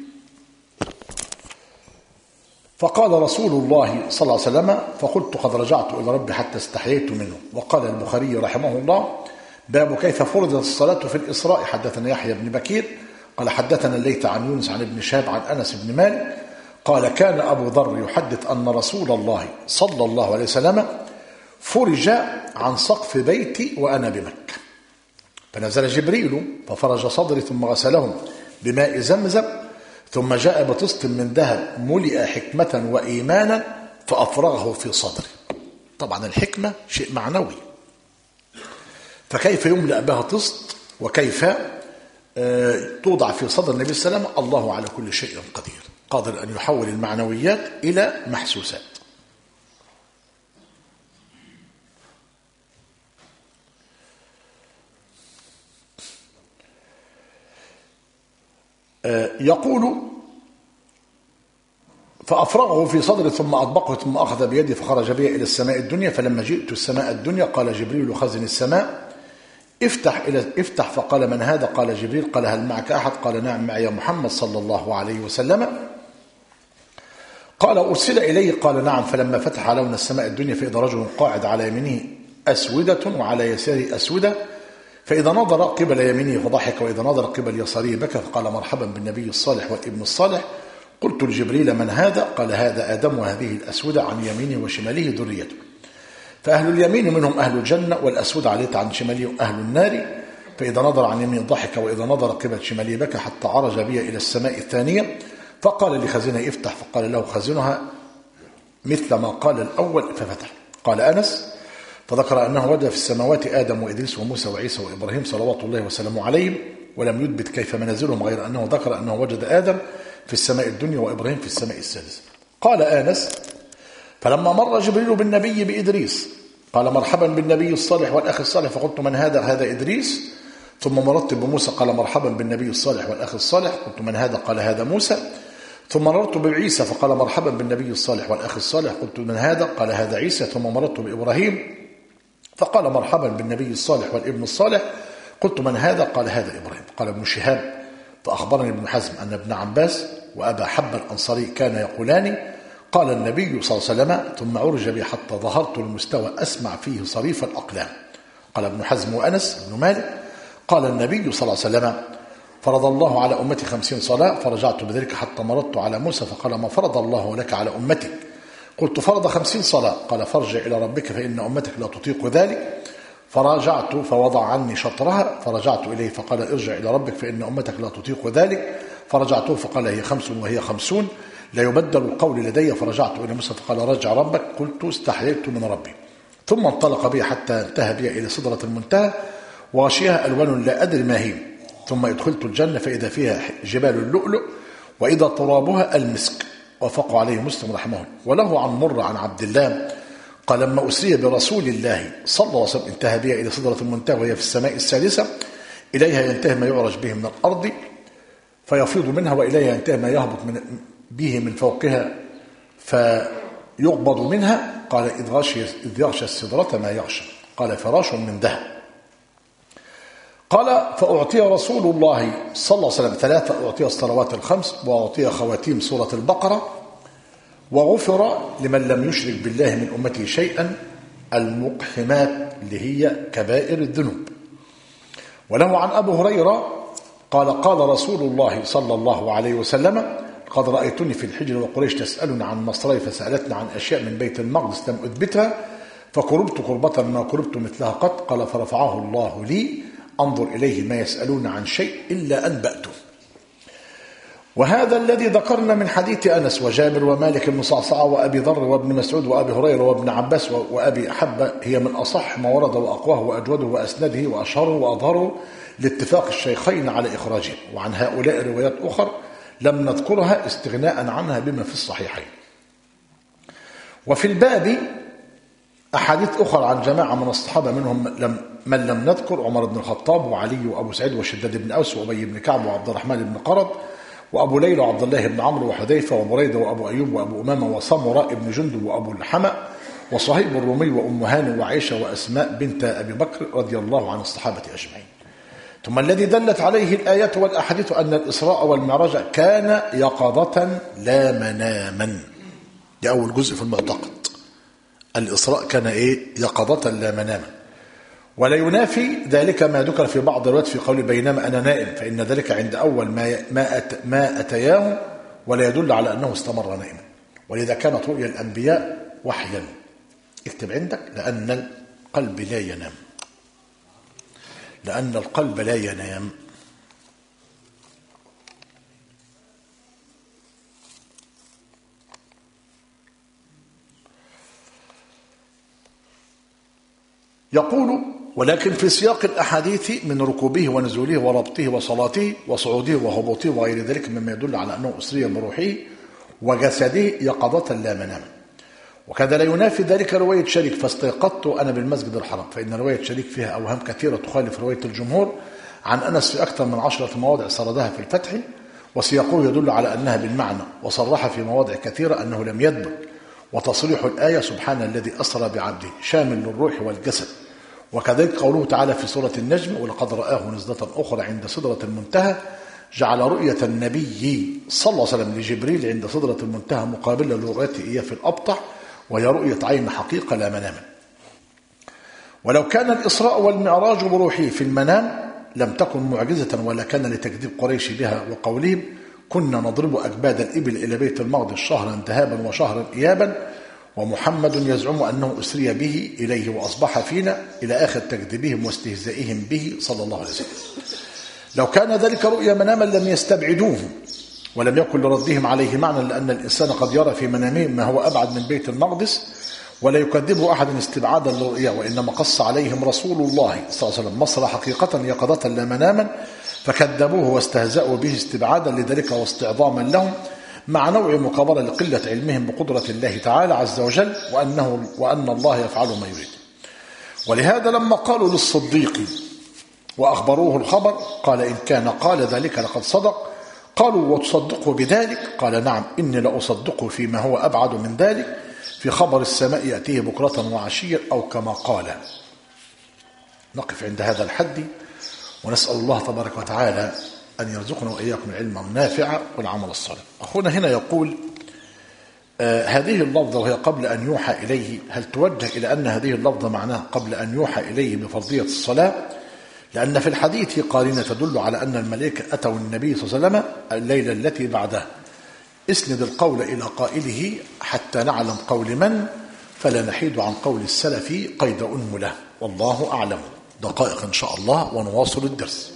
فقال رسول الله صلى الله عليه وسلم فقلت قد رجعت إلى ربي حتى استحييت منه. وقال البخاري رحمه الله باب كيف فرضت الصلاة في الإسراء. حدثنا يحيى بن بكير قال حدثنا الليث عن يونس عن ابن شهاب عن أنس بن مالك قال كان أبو ذر يحدث أن رسول الله صلى الله عليه وسلم فرج عن سقف بيتي وأنا بمكة فنزل جبريل ففرج صدري ثم غسلهم بماء زمزم ثم جاء بطست من ذهب ملئ حكمة وإيمانا فأفرغه في صدري. طبعا الحكمة شيء معنوي، فكيف يملأ بها طست وكيف توضع في صدر النبي صلى الله عليه وسلم؟ الله على كل شيء قدير، قادر أن يحول المعنويات إلى محسوسات. يقول فأفرغه في صدري ثم أطبقه ثم أخذ بيدي فخرج بي إلى السماء الدنيا. فلما جئت السماء الدنيا قال جبريل خازن السماء افتح إلى افتح فقال من هذا؟ قال جبريل. قال هل معك أحد؟ قال نعم معي محمد صلى الله عليه وسلم. قال أرسل إليه؟ قال نعم. فلما فتح لون السماء الدنيا فإذا رجل قاعد على يمينه أسودة وعلى يساره أسودة فإذا نظر قبل يمينه فضحك وإذا نظر قبل يساره بكى. فقال مرحبا بالنبي الصالح والابن الصالح. قلت لجبريل من هذا؟ قال هذا آدم وهذه الأسودة عن يمينه وشماله ذريته. فأهل اليمين منهم أهل الجنة والأسود عليت عن شماله أهل النار. فإذا نظر عن يمين ضحك وإذا نظر قبل شماله بكى حتى عرج بي إلى السماء الثانية. فقال لخزنها افتح فقال له خزنها مثل ما قال الأول ففتح. قال أنس فذكر أنه وجد في السماوات آدم وإدريس وموسى وعيسى وإبراهيم صلوات الله وسلامه عليهم ولم يثبت كيف منازلهم غير أنه ذكر أنه وجد آدم في السماء الدنيا وإبراهيم في السماء السادسة. قال آنس فلما مر جبريل بالنبي بإدريس قال مرحبا بالنبي الصالح والأخ الصالح. فقلت من هذا؟ هذا إدريس. ثم مررت بموسى قال مرحبا بالنبي الصالح والأخ الصالح. قلت من هذا؟ قال هذا موسى. ثم مررت بعيسى فقال مرحبا بالنبي الصالح والأخ الصالح. قلت من هذا؟ قال هذا عيسى. ثم مررت بإبراهيم فقال مرحبا بالنبي الصالح والابن الصالح. قلت من هذا؟ قال هذا إبراهيم. قال ابن شهاب فأخبرني ابن حزم أن ابن عباس وأبا حب الأنصاري كان يقولان قال النبي صلى الله عليه وسلم: ثم عرج بي حتى ظهرت المستوى أسمع فيه صريف الأقلام. قال ابن حزم وأنس بن مالك: قال النبي صلى الله عليه وسلم: فرض الله على أمتي خمسين صلاة، فرجعت بذلك حتى مرضت على موسى فقال: ما فرض الله لك على أمتك؟ قلت: فرض خمسين صلاة. قال: فارجع إلى ربك فإن أمتك لا تطيق ذلك. فرجعت فوضع عني شطرها، فرجعت إليه فقال: ارجع إلى ربك فإن أمتك لا تطيق ذلك. فرجعته فقال: هي خمس وهي خمسون، لا يبدل القول لدي. فرجعت إلى موسى فقال: رجع ربك. قلت: استحييت من ربي. ثم انطلق بي حتى انتهى بي إلى سدرة المنتهى وغشيها ألوان لا أدري ما هي. ثم ادخلت الجنة فإذا فيها جبال اللؤلؤ وإذا ترابها المسك. وافق عليه مسلم رحمه الله. وله عن مر عن عبد الله قال: لما أسري برسول الله صلى الله عليه وسلم انتهى بها إلى سدرة المنتهى وهي في السماء السادسة، إليها ينتهي ما يعرج به من الأرض فيفيض منها، وإليها ينتهي ما يهبط من به من فوقها فيقبض منها. قال: إذ غشي إذ يغشى السدرة ما يغشى. قال: فراش من ذهب. قال: فأعطي رسول الله صلى الله عليه وسلم ثلاثة: أعطي الصلوات الخمس، وأعطي خواتيم سورة البقرة، وغفر لمن لم يشرك بالله من أمته شيئا المقحمات اللي هي كبائر الذنوب. وله عن أبو هريرة قال: قال رسول الله صلى الله عليه وسلم: قد رأيتني في الحجر وقريش تسألني عن مصري فسألتني عن أشياء من بيت المقدس لم أثبتها فقربت قربة ما قربت مثلها قط. قال: فرفعه الله لي أنظر إليه ما يسألون عن شيء إلا أنبأته. وهذا الذي ذكرنا من حديث أنس وجابر ومالك بن صعصعة وأبي ذر وابن مسعود وأبي هريرة وابن عباس وأبي أحبة هي من أصح ما ورد وأقواه وأجوده وأسنده وأشهره وأظهره لاتفاق الشيخين على إخراجه. وعن هؤلاء روايات أخرى لم نذكرها استغناء عنها بما في الصحيحين. وفي الباب أحاديث أخرى عن جماعة من الصحابة منهم لم من لم نذكر: عمر بن الخطاب وعلي وأبو سعيد وشداد بن أوس وأبي بن كعب وعبد الرحمن بن قرض وأبو ليلى وعبد الله بن عمرو وحذيفة وبريدة وأبو أيوب وأبو أمامة وسمرة بن جندب وأبو الحمأ وصهيب الرومي وأم هاني وعائشة وأسماء بنت أبي بكر رضي الله عن الصحابة أجمعين. ثم الذي دلت عليه الآيات والأحاديث أن الإسراء والمعراج كان يقظة لا مناما. دي أول جزء في المعتقد. الإسراء كان إيه؟ يقظة لا مناما. ولا ينافي ذلك ما ذكر في بعض الروايات في قول بينما أنا نائم، فإن ذلك عند أول ما ما, أت ما أتياه، ولا يدل على أنه استمر نائما. ولذا كانت رؤيا الأنبياء وحيا. اكتب عندك: لأن القلب لا ينام، لأن القلب لا ينام. يقول: ولكن في سياق الأحاديث من ركوبه ونزوله وربطه وصلاته وصعوده وهبوطه وغير ذلك مما يدل على أنه أسري بروحه وجسده يقظة لا منام. وكذا لا ينافي ذلك رواية شريك فاستيقظت أنا بالمسجد الحرام، فإن رواية شريك فيها أوهام كثيرة تخالف رواية الجمهور عن أنس في أكثر من عشرة مواضع سردها في الفتح، وسياقه يدل على أنها بالمعنى، وصرح في مواضع كثيرة أنه لم يدبر. وتصريح الآية سبحان الذي أسرى بعبده شامل للروح والجسد. وكذلك قوله تعالى في سورة النجم: ولقد رآه نزلة أخرى عند سدرة المنتهى، جعل رؤية النبي صلى الله عليه وسلم لجبريل عند سدرة المنتهى مقابلة لرؤيته إياه في الأبطح، وهي رؤية عين حقيقة لا مناما. ولو كان الإسراء والمعراج بروحه في المنام لم تكن معجزة ولا كان لتكذيب قريش بها وقولهم: كنا نضرب أكباد الإبل إلى بيت المقدس شهرا ذهابا وشهرا إيابا، ومحمد يزعم أنه أسري به إليه وأصبح فينا، إلى آخر تكذيبهم واستهزائهم به صلى الله عليه وسلم. لو كان ذلك رؤيا مناما لم يستبعدوه ولم يكن لردهم عليه معنى، لأن الإنسان قد يرى في منامه ما هو أبعد من بيت المقدس ولا يكذبه أحد استبعادا للرؤيا، وإنما قص عليهم رسول الله صلى الله عليه وسلم مصر حقيقة يقظة لا مناما، فكذبوه واستهزأوا به استبعادا لذلك واستعظاما لهم، مع نوع مقابلة لقلة علمهم بقدرة الله تعالى عز وجل وأنه وأن الله يفعل ما يريد. ولهذا لما قالوا للصديق وأخبروه الخبر قال: إن كان قال ذلك لقد صدق. قالوا: وتصدقه بذلك؟ قال: نعم، إني لأصدقه فيما هو أبعد من ذلك، في خبر السماء يأتيه بكرة وعشيا أو كما قال. نقف عند هذا الحد، ونسأل الله تبارك وتعالى أن يرزقنا وإياكم العلم النافع والعمل الصالح. أخونا هنا يقول: آه هذه اللفظة وهي قبل أن يوحى إليه، هل توجه إلى أن هذه اللفظة معناها قبل أن يوحى إليه بفرضية الصلاة؟ لأن في الحديث قارنة تدل على أن الملائكة أتوا النبي صلى الله عليه وسلم الليلة التي بعدها. اسند القول إلى قائله حتى نعلم قول من، فلا نحيد عن قول السلف قيد أنمله. والله أعلم. دقائق إن شاء الله ونواصل الدرس.